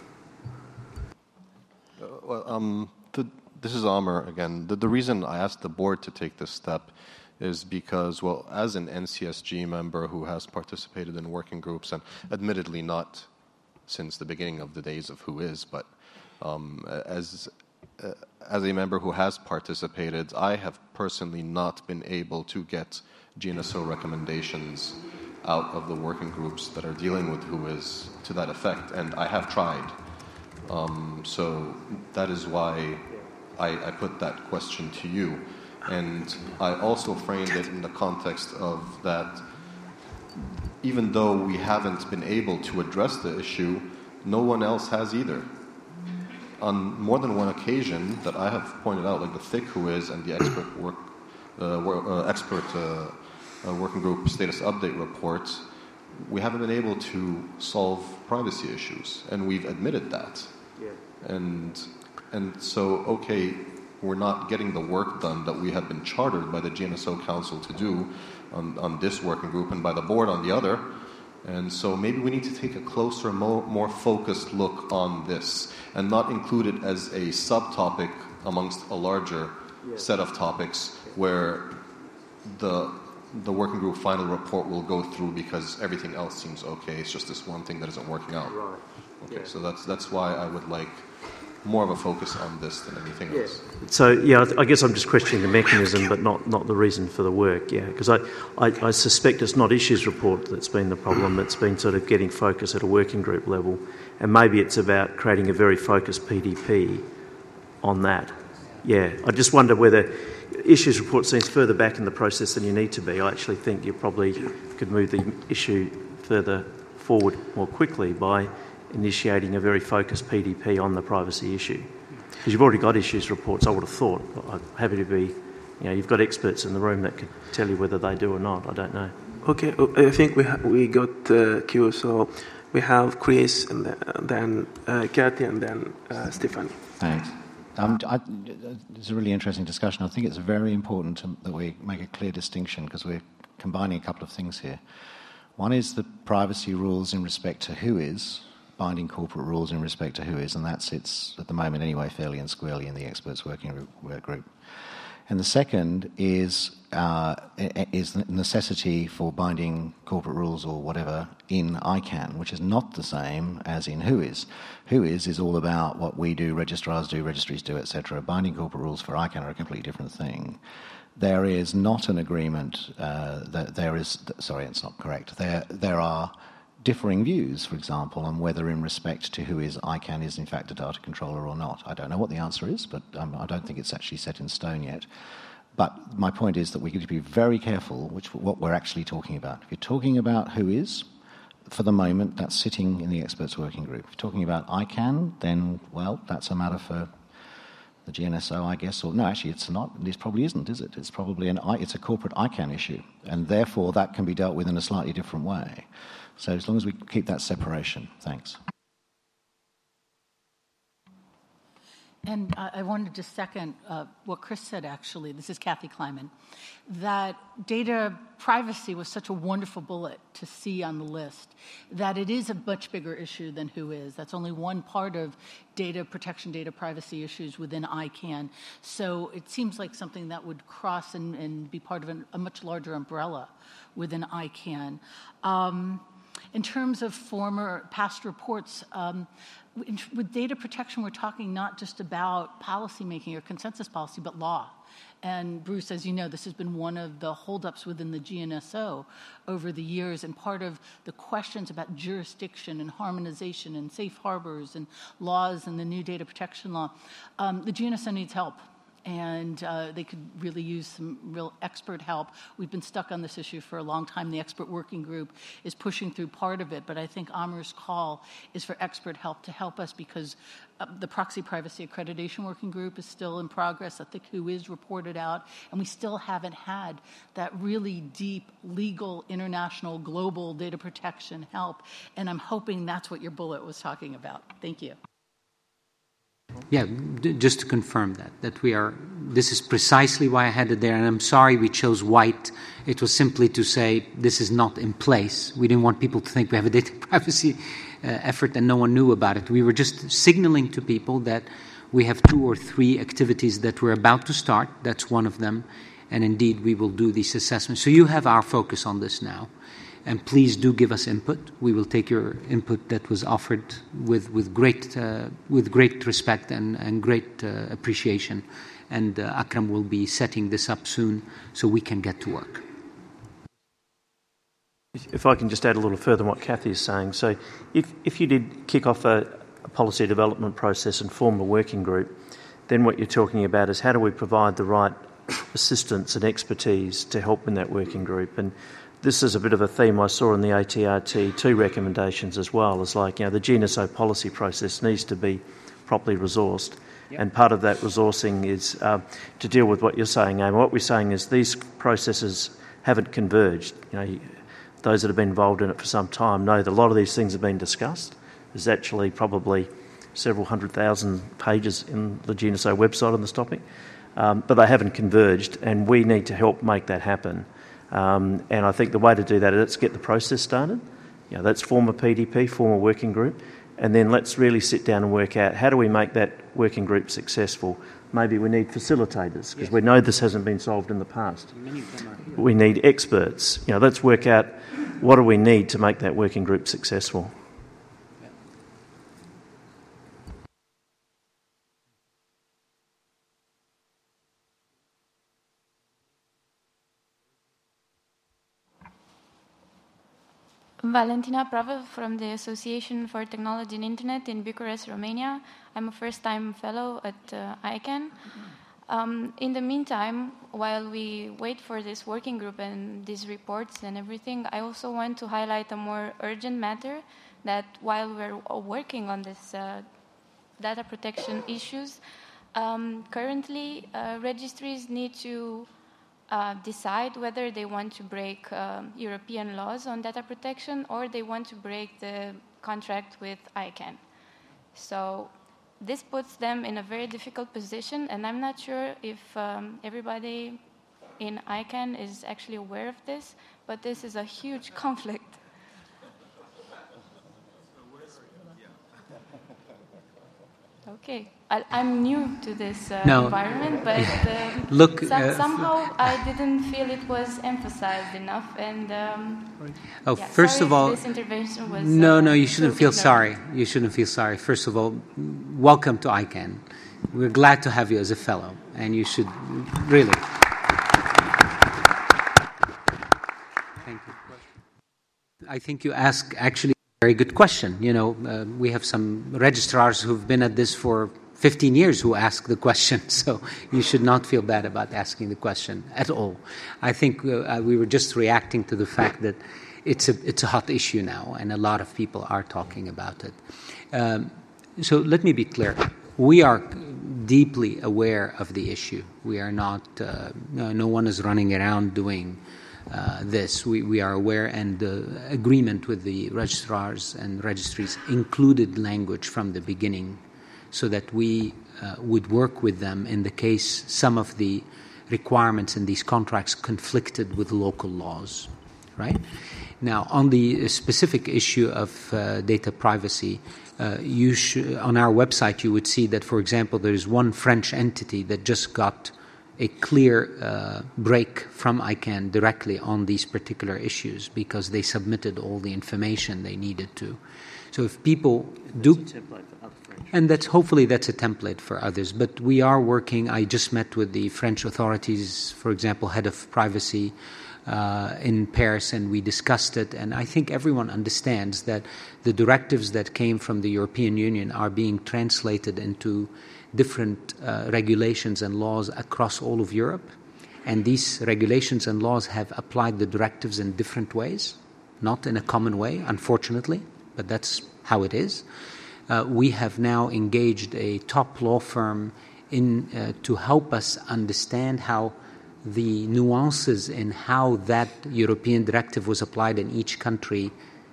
Uh, well, um, the, this is Amr again. The, the reason I asked the board to take this step is because, well, as an N C S G member who has participated in working groups, and admittedly not since the beginning of the days of Whois, but um, as uh, as a member who has participated, I have personally not been able to get G N S O recommendations out of the working groups that are dealing with Whois to that effect, and I have tried. Um, so that is why I, I put that question to you. And I also framed it in the context of that even though we haven't been able to address the issue, no one else has either. On more than one occasion that I have pointed out, like the thick Whois and the expert work, uh, work, uh, expert uh, uh, working group status update reports, we haven't been able to solve privacy issues, and we've admitted that. Yeah. And and so, okay, we're not getting the work done that we have been chartered by the G N S O Council to do on, on this working group and by the board on the other. And so maybe we need to take a closer, more, more focused look on this and not include it as a subtopic amongst a larger yeah. set of topics where the the working group final report will go through because everything else seems okay. It's just this one thing that isn't working out. Right. Okay, yeah. so that's that's why I would like more of a focus on this than anything yeah. else. So, yeah, I, th- I guess I'm just questioning the mechanism, but not, not the reason for the work, yeah. Because I, I, I suspect it's not issues report that's been the problem, it's been sort of getting focus at a working group level. And maybe it's about creating a very focused P D P on that. Yeah, I just wonder whether issues report seems further back in the process than you need to be. I actually think you probably could move the issue further forward more quickly by initiating a very focused P D P on the privacy issue. Because you've already got issues reports, I would have thought. I'm happy to be, you know, you've got experts in the room that could tell you whether they do or not. I don't know. Okay, I think we ha- we got uh, Q, so we have Chris and then uh, Kathy and then uh, Stephanie. Thanks. Um, I, it's a really interesting discussion. I think it's very important to, that we make a clear distinction because we're combining a couple of things here. One is the privacy rules in respect to who is, binding corporate rules in respect to who is, and that sits at the moment anyway fairly and squarely in the experts working group. And the second is uh, is the necessity for binding corporate rules or whatever in I CANN, which is not the same as in WHOIS. WHOIS is all about what we do, registrars do, registries do, et cetera. Binding corporate rules for I CANN are a completely different thing. There is not an agreement. Uh, that there is. Sorry, it's not correct. There there are differing views, for example, on whether in respect to who is I CANN is in fact a data controller or not. I don't know what the answer is, but um, I don't think it's actually set in stone yet. But my point is that we need to be very careful which what we're actually talking about. If you're talking about who is, for the moment, that's sitting in the experts working group. If you're talking about I CANN, then, well, that's a matter for the G N S O, I guess. Or no, actually, it's not. This probably isn't, is it? It's probably an I, it's a corporate I CANN issue, and therefore that can be dealt with in a slightly different way. So as long as we keep that separation, thanks. And uh, I wanted to second uh, what Chris said, actually. This is Kathy Kleiman. That data privacy was such a wonderful bullet to see on the list, that it is a much bigger issue than who is. That's only one part of data protection, data privacy issues within I CANN. So it seems like something that would cross and, and be part of an, a much larger umbrella within I CANN. Um, In terms of former past reports, um, in, with data protection, we're talking not just about policymaking or consensus policy, but law. And Bruce, as you know, this has been one of the holdups within the G N S O over the years, and part of the questions about jurisdiction and harmonization and safe harbors and laws and the new data protection law. Um, the G N S O needs help. And uh, they could really use some real expert help. We've been stuck on this issue for a long time. The expert working group is pushing through part of it, but I think Amar's call is for expert help to help us because uh, the proxy privacy accreditation working group is still in progress. I think who is reported out, and we still haven't had that really deep legal, international, global data protection help. And I'm hoping that's what your bullet was talking about. Thank you. Yeah, d- just to confirm that, that we are, this is precisely why I had it there, and I'm sorry we chose white. It was simply to say this is not in place. We didn't want people to think we have a data privacy uh, effort and no one knew about it. We were just signaling to people that we have two or three activities that we're about to start. That's one of them, and indeed we will do these assessments. So you have our focus on this now. And please do give us input. We will take your input that was offered with, with great uh, with great respect and, and great uh, appreciation. And uh, Akram will be setting this up soon so we can get to work. If I can just add a little further on what Kathy is saying. So if, if you did kick off a, a policy development process and form a working group, then what you're talking about is how do we provide the right assistance and expertise to help in that working group. And this is a bit of a theme I saw in the A T R T two recommendations as well. It's like, you know, the G N S O policy process needs to be properly resourced. Yep. And part of that resourcing is uh, to deal with what you're saying, Amy. What we're saying is these processes haven't converged. You know, those that have been involved in it for some time know that a lot of these things have been discussed. There's actually probably several hundred thousand pages in the G N S O website on this topic, um, but they haven't converged, and we need to help make that happen. Um, and I think the way to do that is let's get the process started. You know, let's form a P D P, form a working group, and then let's really sit down and work out how do we make that working group successful. Maybe we need facilitators because yes. we know this hasn't been solved in the past. We need experts. You know, let's work out what do we need to make that working group successful. Valentina Pavel from the Association for Technology and Internet in Bucharest, Romania. I'm a first-time fellow at uh, I CANN. Um, in the meantime, while we wait for this working group and these reports and everything, I also want to highlight a more urgent matter that while we're working on this uh, data protection issues, um, currently uh, registries need to uh, decide whether they want to break uh, European laws on data protection or they want to break the contract with I CANN. So this puts them in a very difficult position, and I'm not sure if um, everybody in I CANN is actually aware of this, but this is a huge conflict. Okay, I, I'm new to this uh, no. environment, but uh, Look, some, uh, somehow I didn't feel it was emphasized enough. And um, oh, yeah, first sorry of all, if this intervention was no, uh, no, you shouldn't feel ignored. sorry. You shouldn't feel sorry. First of all, welcome to I CANN. We're glad to have you as a fellow, and you should really. Thank you. I think you ask actually a very good question. You know, uh, we have some registrars who've been at this for fifteen years who ask the question, so you should not feel bad about asking the question at all. I think uh, we were just reacting to the fact that it's a it's a hot issue now, and a lot of people are talking about it. Um, so let me be clear. We are deeply aware of the issue. We are not, uh, no, no one is running around doing uh, this. We, we are aware, and the agreement with the registrars and registries included language from the beginning so that we uh, would work with them in the case some of the requirements in these contracts conflicted with local laws, right? Now, on the specific issue of uh, data privacy, Uh, you sh- on our website you would see that, for example, there is one French entity that just got a clear uh, break from I CANN directly on these particular issues because they submitted all the information they needed to. So if people do, and that's hopefully that's a template for others. But we are working. I just met with the French authorities, for example, head of privacy Uh, in Paris, and we discussed it, and I think everyone understands that the directives that came from the European Union are being translated into different uh, regulations and laws across all of Europe, and these regulations and laws have applied the directives in different ways, not in a common way, unfortunately, but that's how it is. Uh, we have now engaged a top law firm in uh, to help us understand how the nuances in how that European directive was applied in each country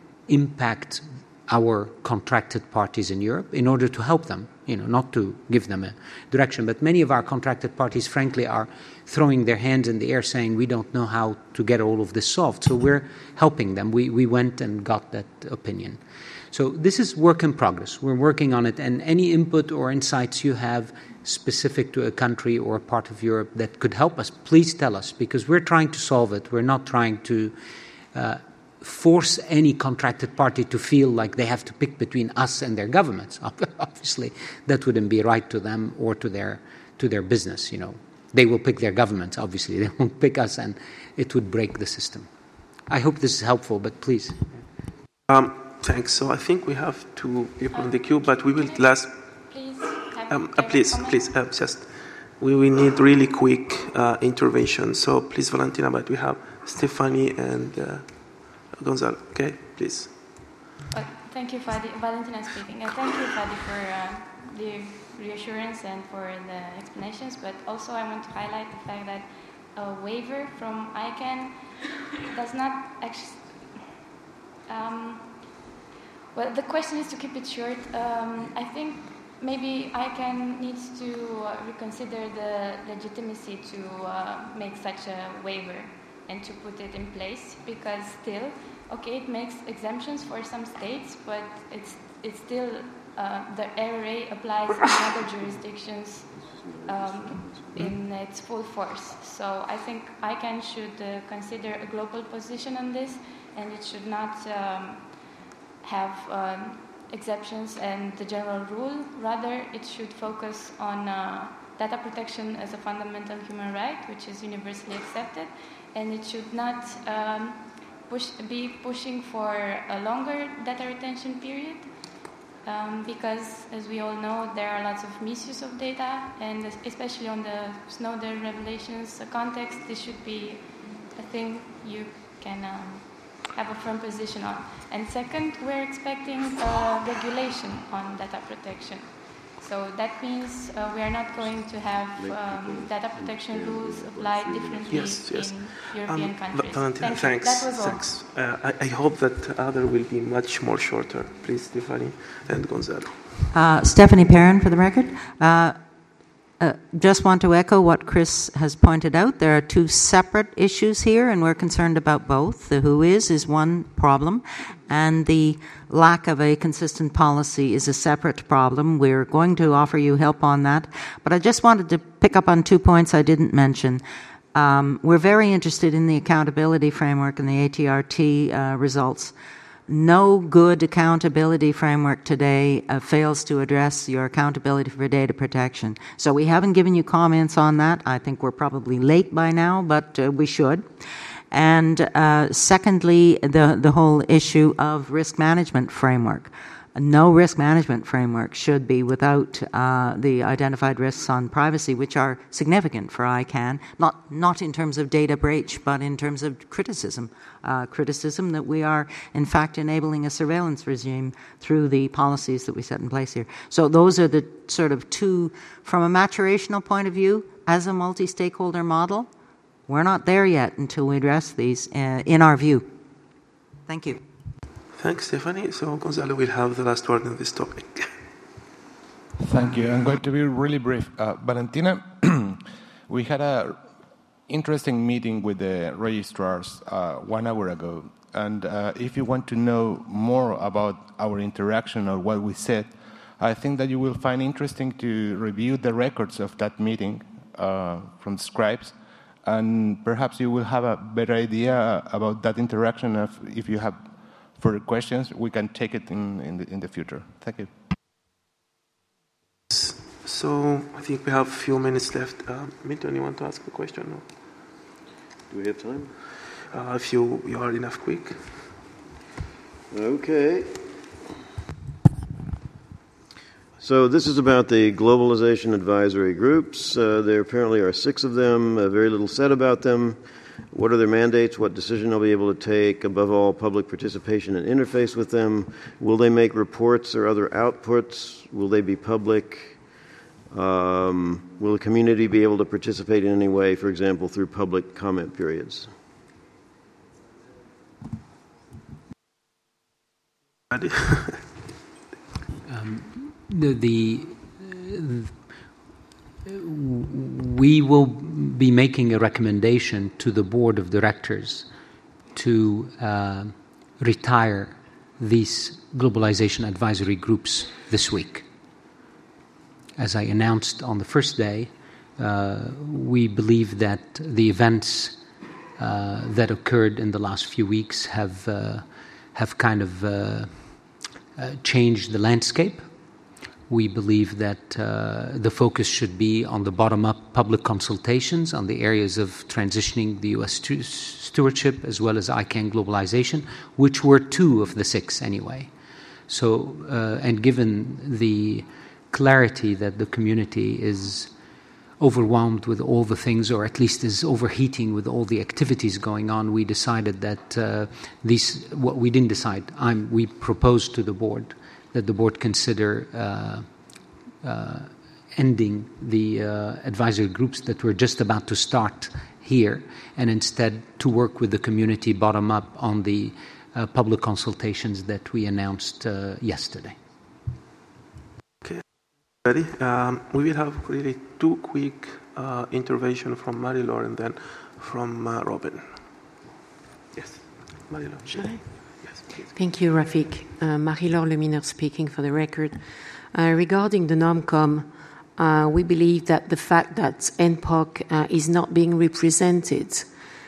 impact our contracted parties in Europe in order to help them, you know, not to give them a direction. But many of our contracted parties, frankly, are throwing their hands in the air saying, we don't know how to get all of this solved. So we're helping them. We, we went and got that opinion. So this is work in progress. We're working on it, and any input or insights you have specific to a country or a part of Europe that could help us, please tell us, because we're trying to solve it. We're not trying to uh, force any contracted party to feel like they have to pick between us and their governments. Obviously, that wouldn't be right to them or to their to their business. You know, they will pick their governments. Obviously, they won't pick us, and it would break the system. I hope this is helpful, but please. Um, thanks. So I think we have two people in the queue, but we will last. Um, uh, please, please, uh, just we, we need really quick uh, intervention. So please, Valentina, but we have Stephanie and uh, Gonzalo. Okay, please. Well, thank you, Fadi. Valentina speaking. Uh, thank you, Fadi, for uh, the reassurance and for the explanations. But also, I want to highlight the fact that a waiver from I CANN does not actually. Um, well, the question is to keep it short. Um, I think. Maybe I CANN needs to uh, reconsider the legitimacy to uh, make such a waiver and to put it in place, because still, okay, it makes exemptions for some states, but it's it's still uh, the R R A applies in other jurisdictions um, in its full force. So I think I CANN should uh, consider a global position on this, and it should not um, have um, exceptions and the general rule. Rather, it should focus on uh, data protection as a fundamental human right, which is universally accepted, and it should not um, push, be pushing for a longer data retention period, um, because, as we all know, there are lots of misuse of data, and especially on the Snowden revelations context, this should be a thing you can um, have a firm position on. And second, we're expecting uh, regulation on data protection. So that means uh, we are not going to have um, data protection rules applied differently yes, yes. in European um, countries. Valentina, Thank thanks. That was all. thanks. Uh, I, I hope that other will be much more shorter. Please, Stephanie and Gonzalo. Uh, Stephanie Perrin, for the record. Uh, Uh, just want to echo what Chris has pointed out. There are two separate issues here, and we're concerned about both. The who is is one problem, and the lack of a consistent policy is a separate problem. We're going to offer you help on that. But I just wanted to pick up on two points I didn't mention. Um, we're very interested in the accountability framework and the A T R T uh, results. No good accountability framework today uh, fails to address your accountability for data protection. So we haven't given you comments on that. I think we're probably late by now, but uh, we should. And uh, secondly, the, the whole issue of risk management framework. No risk management framework should be without uh, the identified risks on privacy, which are significant for ICANN, not, not in terms of data breach, but in terms of criticism. Uh, criticism that we are, in fact, enabling a surveillance regime through the policies that we set in place here. So those are the sort of two, from a maturational point of view, as a multi-stakeholder model, we're not there yet until we address these, uh, in our view. Thank you. Thanks, Stephanie. So Gonzalo will have the last word on this topic. Thank you. I'm going to be really brief. Uh, Valentina, we had a interesting meeting with the registrars uh, one hour ago. And uh, if you want to know more about our interaction or what we said, I think that you will find interesting to review the records of that meeting uh, from scribes. And perhaps you will have a better idea about that interaction. Of, if you have further questions, we can take it in, in, the, in the future. Thank you. So I think we have a few minutes left. Uh, Milton, you want to ask a question? No? Do we have time? Uh, if you, you are enough quick. Okay. So this is about the globalization advisory groups. Uh, there apparently are six of them, uh, very little said about them. What are their mandates? What decision they'll be able to take? Above all, public participation and interface with them. Will they make reports or other outputs? Will they be public? Um, will the community be able to participate in any way, for example, through public comment periods? um, the, the uh, we will be making a recommendation to the board of directors to uh, retire these globalization advisory groups this week. As I announced on the first day, uh, we believe that the events uh, that occurred in the last few weeks have uh, have kind of uh, uh, changed the landscape. We believe that uh, the focus should be on the bottom-up public consultations on the areas of transitioning the U S stu- stewardship as well as ICANN globalization, which were two of the six anyway. So, uh, and given the clarity that the community is overwhelmed with all the things, or at least is overheating with all the activities going on, we decided that uh, these, what we didn't decide, I'm, we proposed to the board that the board consider uh, uh, ending the uh, advisory groups that we're just about to start here, and instead to work with the community bottom up on the uh, public consultations that we announced uh, yesterday. Okay, ready? Um, we will have really two quick uh, interventions from Marie-Laure and then from uh, Robin. Yes, Marie-Laure. Shall I? Yes, please. Thank you, Rafik. Uh, Marie-Laure Lemineur speaking for the record. Uh, regarding the NOMCOM, uh, we believe that the fact that N P O C uh, is not being represented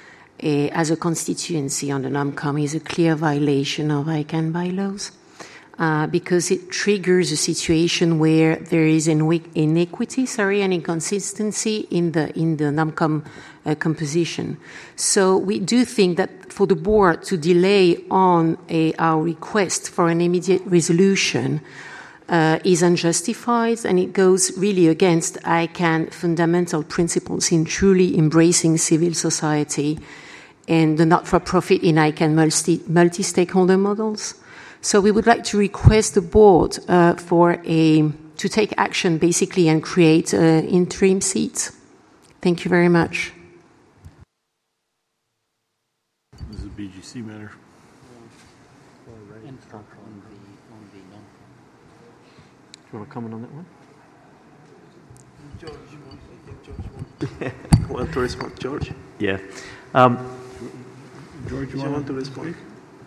uh, as a constituency on the NOMCOM is a clear violation of ICANN bylaws. uh, because it triggers a situation where there is inequity, sorry, and inconsistency in the in the NOMCOM uh, composition. So we do think that for the board to delay on a, our request for an immediate resolution uh, is unjustified, and it goes really against I CAN fundamental principles in truly embracing civil society and the not-for-profit in I CAN multi, multi-stakeholder models. So we would like to request the board uh, for a to take action basically and create uh, interim seats. Thank you very much. This is a B G C matter. Do you want to comment on that one? George, I think George want to respond. George? Yeah. Um, George, you, you want to respond?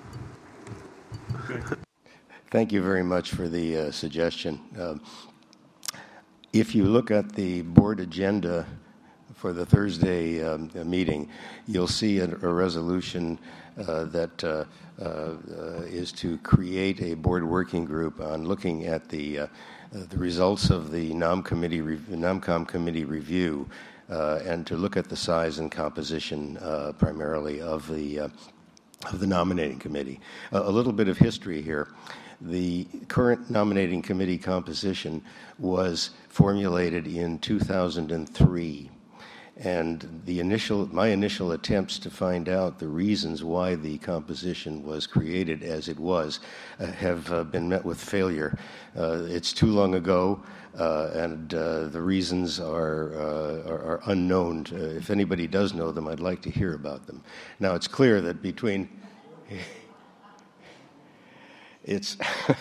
Okay. Thank you very much for the uh, suggestion. Um, if you look at the board agenda for the Thursday um, meeting, you'll see a, a resolution uh, that uh, uh, uh, is to create a board working group on looking at the uh, the results of the NOM committee, re- NOMCOM committee review, uh, and to look at the size and composition uh, primarily of the uh, of the nominating committee. Uh, a little bit of history here. The current nominating committee composition was formulated in two thousand three, and the initial, my initial attempts to find out the reasons why the composition was created as it was uh, have uh, been met with failure. Uh, it's too long ago, uh, and uh, the reasons are, uh, are, are unknown. Uh, if anybody does know them, I'd like to hear about them. Now, it's clear that between It's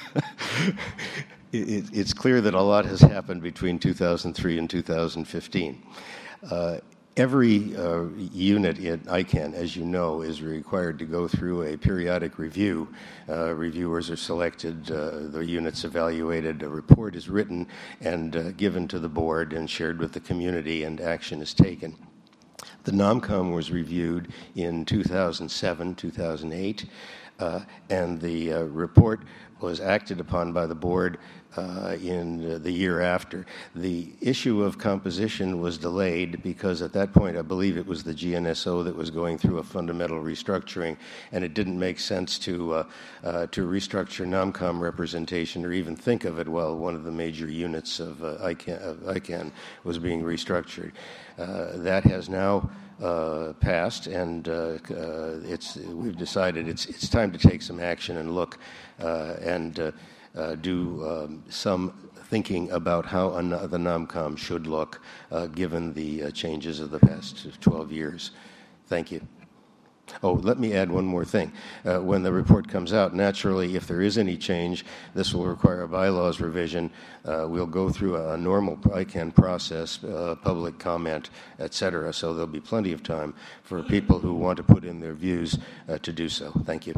it, it's clear that a lot has happened between two thousand three and two thousand fifteen. Uh, every uh, unit in I CAN, as you know, is required to go through a periodic review. Uh, reviewers are selected, uh, the unit's evaluated, a report is written and uh, given to the board and shared with the community, and action is taken. The NOMCOM was reviewed in two thousand seven, two thousand eight. Uh, and the uh, report was acted upon by the board uh, in uh, the year after. The issue of composition was delayed because at that point I believe it was the G N S O that was going through a fundamental restructuring, and it didn't make sense to uh, uh, to restructure NOMCOM representation or even think of it while one of the major units of uh, I CAN, of I CAN was being restructured. Uh, that has now Uh, passed, and uh, uh, it's we've decided it's it's time to take some action and look uh, and uh, uh, do um, some thinking about how an, the NOMCOM should look uh, given the uh, changes of the past twelve years. Thank you. Oh, let me add one more thing. Uh, when the report comes out, naturally, if there is any change, this will require a bylaws revision. Uh, we'll go through a, a normal I CAN process, uh, public comment, et cetera. So there'll be plenty of time for people who want to put in their views uh, to do so. Thank you.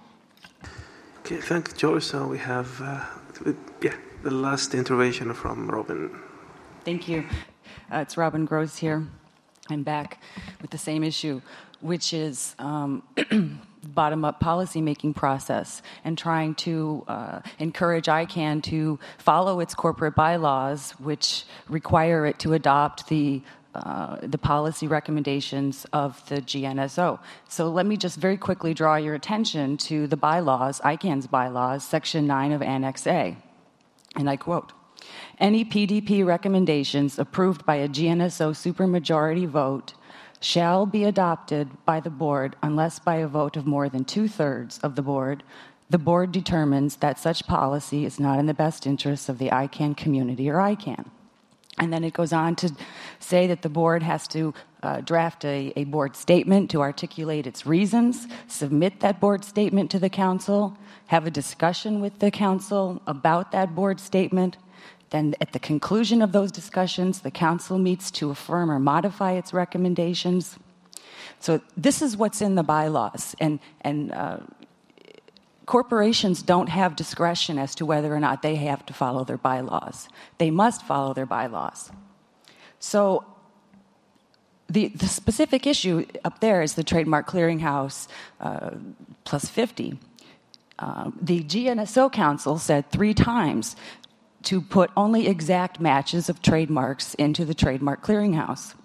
Okay, thanks, George. So we have, uh, yeah, the last intervention from Robin. Thank you. Uh, it's Robin Gross here. I'm back with the same issue, which is um, bottom-up policy-making process and trying to uh, encourage I CAN to follow its corporate bylaws, which require it to adopt the uh, the policy recommendations of the G N S O. So let me just very quickly draw your attention to the bylaws, I CAN's bylaws, Section nine of Annex A, and I quote, "Any P D P recommendations approved by a G N S O supermajority vote shall be adopted by the board unless by a vote of more than two-thirds of the board, the board determines that such policy is not in the best interests of the I CAN community or I CAN." And then it goes on to say that the board has to uh, draft a, a board statement to articulate its reasons, submit that board statement to the council, have a discussion with the council about that board statement. Then at the conclusion of those discussions, the council meets to affirm or modify its recommendations. So this is what's in the bylaws. And, and uh, corporations don't have discretion as to whether or not they have to follow their bylaws. They must follow their bylaws. So the, the specific issue up there is the Trademark Clearinghouse uh, plus fifty. Uh, the G N S O Council said three times to put only exact matches of trademarks into the Trademark Clearinghouse.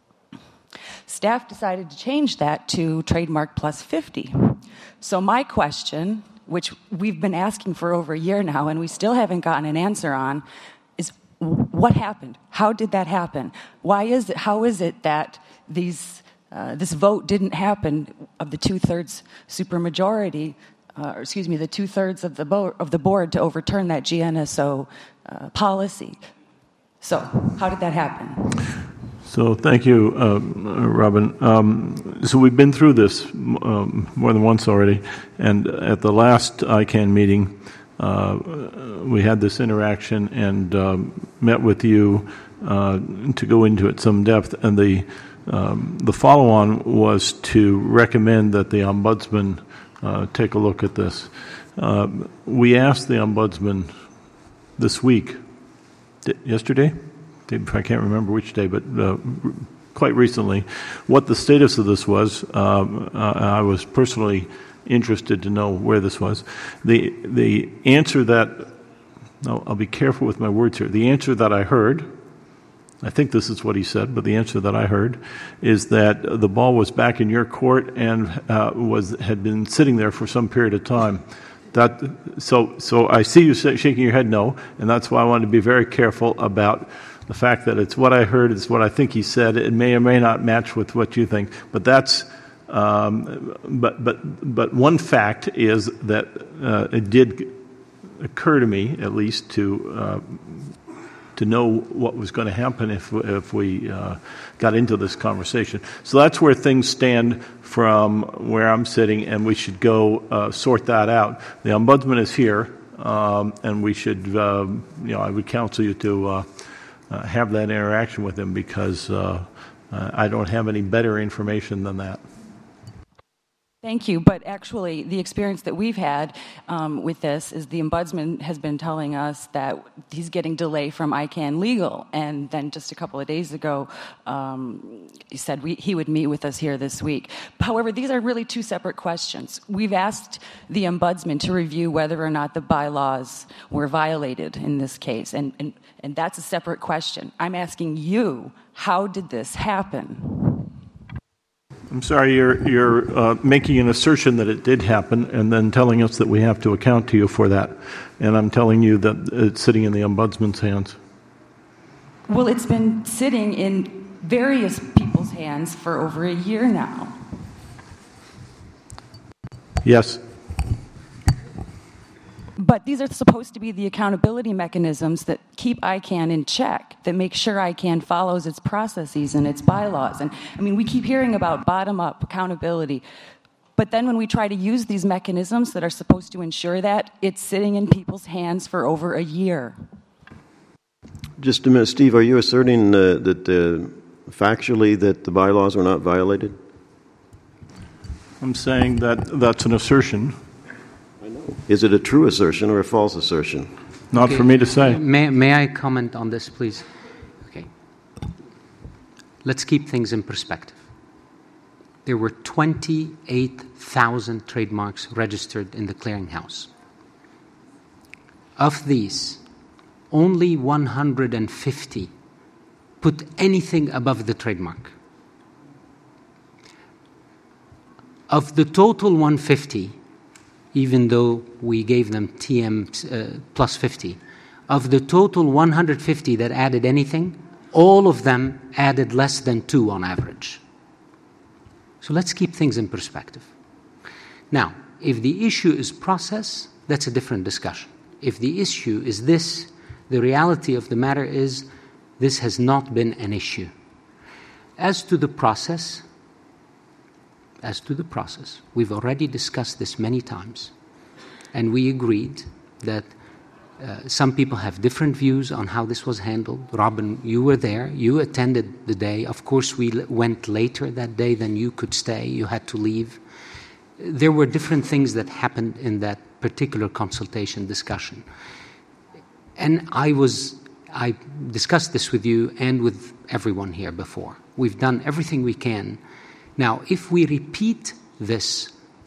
Staff decided to change that to trademark plus fifty. So my question, which we've been asking for over a year now and we still haven't gotten an answer on, is what happened? How did that happen? Why is it, how is it that these, uh, this vote didn't happen of the two-thirds supermajority, uh, or excuse me, the two-thirds of the, bo- of the board to overturn that G N S O uh, policy? So how did that happen? So thank you, uh, Robin. Um, so we've been through this um, more than once already, and at the last I CAN meeting, uh, we had this interaction and um, met with you uh, to go into it some depth, and the um, the follow-on was to recommend that the Ombudsman uh, take a look at this. Uh, we asked the Ombudsman this week, yesterday? I can't remember which day, but uh, quite recently, what the status of this was. Um, uh, I was personally interested to know where this was. The the answer that, no, I'll be careful with my words here. The answer that I heard, I think this is what he said, but the answer that I heard is that the ball was back in your court and uh, was had been sitting there for some period of time. That so so I see you shaking your head no, and that's why I wanted to be very careful about the fact that it's what I heard, it's what I think he said. It may or may not match with what you think, but that's. Um, but but but one fact is that uh, it did occur to me, at least, to uh, to know what was going to happen if if we uh, got into this conversation. So that's where things stand from where I'm sitting, and we should go uh, sort that out. The Ombudsman is here, um, and we should, uh, you know, I would counsel you to. Uh, Uh, have that interaction with him because uh, uh, I don't have any better information than that. Thank you, but actually the experience that we've had um, with this is the Ombudsman has been telling us that he's getting delay from I CAN Legal, and then just a couple of days ago um, he said we, he would meet with us here this week. However, these are really two separate questions. We've asked the Ombudsman to review whether or not the bylaws were violated in this case, and, and, and that's a separate question. I'm asking you, how did this happen? I'm sorry, you're, you're uh, making an assertion that it did happen and then telling us that we have to account to you for that. And I'm telling you that it's sitting in the Ombudsman's hands. Well, it's been sitting in various people's hands for over a year now. Yes. But these are supposed to be the accountability mechanisms that keep I CAN in check, that make sure I CAN follows its processes and its bylaws. And I mean, we keep hearing about bottom-up accountability. But then when we try to use these mechanisms that are supposed to ensure that, it's sitting in people's hands for over a year. Just a minute, Steve, are you asserting uh, that uh, factually that the bylaws were not violated? I'm saying that that's an assertion. Is it a true assertion or a false assertion? Not okay. for me to say. May, may I comment on this, please? Okay. Let's keep things in perspective. There were twenty-eight thousand trademarks registered in the clearinghouse. Of these, only one hundred fifty put anything above the trademark. Of the total one hundred fifty, even though we gave them T M uh, plus fifty, of the total one hundred fifty that added anything, all of them added less than two on average. So let's keep things in perspective. Now, if the issue is process, that's a different discussion. If the issue is this, the reality of the matter is this has not been an issue. As to the process, As to the process, we've already discussed this many times, and we agreed that uh, some people have different views on how this was handled. Robin, you were there. You attended the day. Of course, we l- went later that day than you could stay. You had to leave. There were different things that happened in that particular consultation discussion. And I was, I discussed this with you and with everyone here before. We've done everything we can. Now, if we repeat this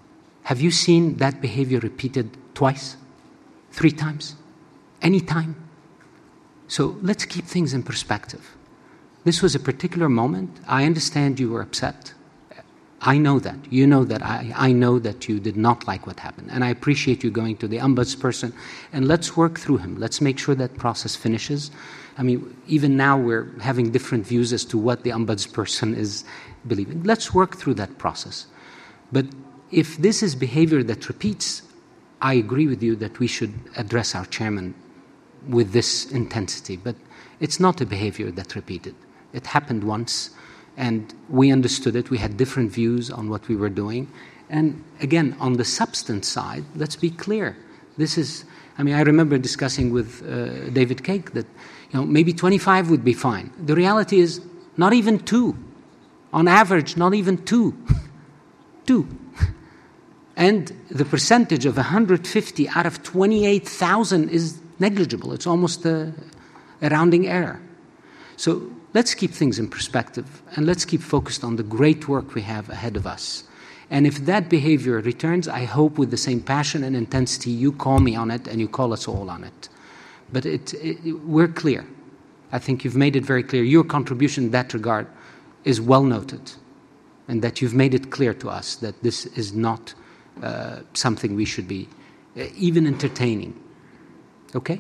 Have you seen that behavior repeated twice? Three times? Any time? So let's keep things in perspective. This was a particular moment. I understand you were upset. I know that. You know that. I, I know that you did not like what happened. And I appreciate you going to the ombudsperson. And let's work through him. Let's make sure that process finishes. I mean, even now we're having different views as to what the ombudsperson is believing. Let's work through that process. But if this is behavior that repeats, I agree with you that we should address our chairman with this intensity. But it's not a behavior that repeated. It happened once. And we understood it. We had different views on what we were doing. And again, on the substance side, let's be clear. This is, I mean, I remember discussing with uh, David Cake that, you know, maybe twenty-five would be fine. The reality is not even two. On average, not even two. two. And the percentage of one hundred fifty out of twenty-eight thousand is negligible. It's almost a, a rounding error. So let's keep things in perspective, and let's keep focused on the great work we have ahead of us. And if that behavior returns, I hope with the same passion and intensity you call me on it and you call us all on it. But it, it, we're clear. I think you've made it very clear. Your contribution in that regard is well noted, and that you've made it clear to us that this is not uh, something we should be uh, even entertaining. Okay?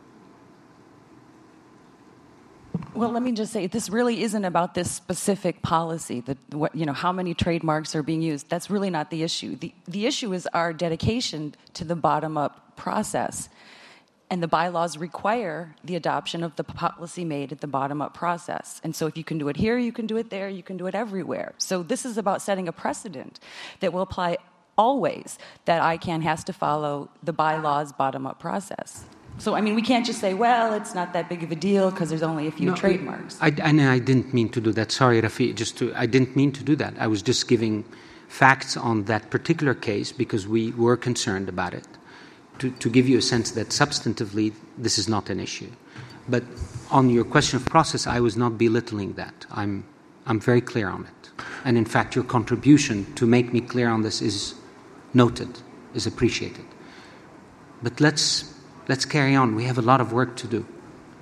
Well, let me just say, this really isn't about this specific policy, that what, you know, how many trademarks are being used. That's really not the issue. The, the issue is our dedication to the bottom-up process. And the bylaws require the adoption of the policy made at the bottom-up process. And so if you can do it here, you can do it there, you can do it everywhere. So this is about setting a precedent that will apply always, that I C A N has to follow the bylaws bottom-up process. So, I mean, we can't just say, well, it's not that big of a deal because there's only a few no, trademarks. I, I, I didn't mean to do that. Sorry, Rafi. Just to, I didn't mean to do that. I was just giving facts on that particular case because we were concerned about it, to, to give you a sense that substantively this is not an issue. But on your question of process, I was not belittling that. I'm, I'm very clear on it. And in fact, your contribution to make me clear on this is noted, is appreciated. But let's... Let's carry on. We have a lot of work to do.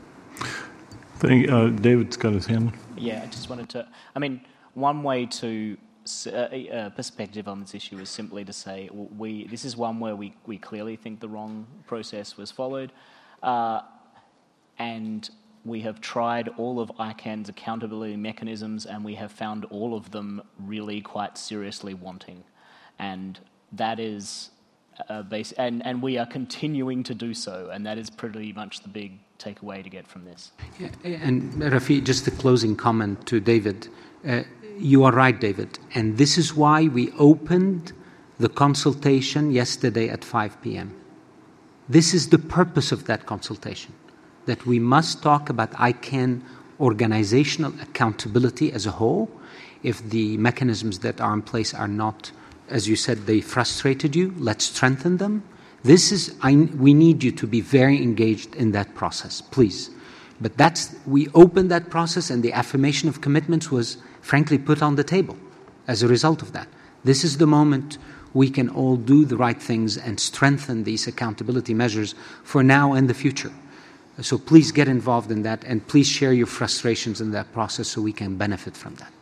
Thank, uh, David's got his hand. Yeah, I just wanted to... I mean, one way to... Uh, a perspective on this issue is simply to say, well, we this is one where we, we clearly think the wrong process was followed. Uh, and we have tried all of I C A N's accountability mechanisms, and we have found all of them really quite seriously wanting. And that is... Uh, base, and, and we are continuing to do so, and that is pretty much the big takeaway to get from this. Yeah, and Rafi, just a closing comment to David. Uh, you are right, David, and this is why we opened the consultation yesterday at five p.m. This is the purpose of that consultation, that we must talk about I C A N organizational accountability as a whole. If the mechanisms that are in place are not, as you said, they frustrated you, let's strengthen them. This is, I, we need you to be very engaged in that process, please. But that's, we opened that process, and the affirmation of commitments was frankly put on the table as a result of that. This is the moment we can all do the right things and strengthen these accountability measures for now and the future. So please get involved in that, and please share your frustrations in that process so we can benefit from that.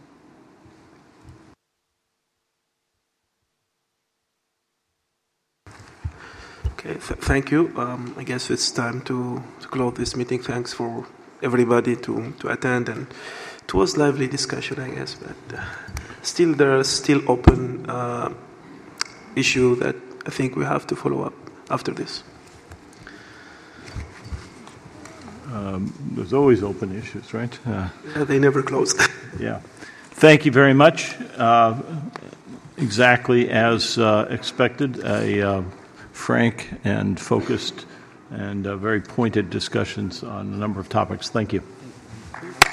Okay, th- thank you. Um, I guess it's time to, to close this meeting. Thanks for everybody to, to attend, and it was lively discussion, I guess, but uh, still there are still open uh, issue that I think we have to follow up after this. Um, there's always open issues, right? Uh, yeah, they never close. Yeah. Thank you very much. Uh, exactly as uh, expected, a uh, frank and focused and uh, very pointed discussions on a number of topics. Thank you.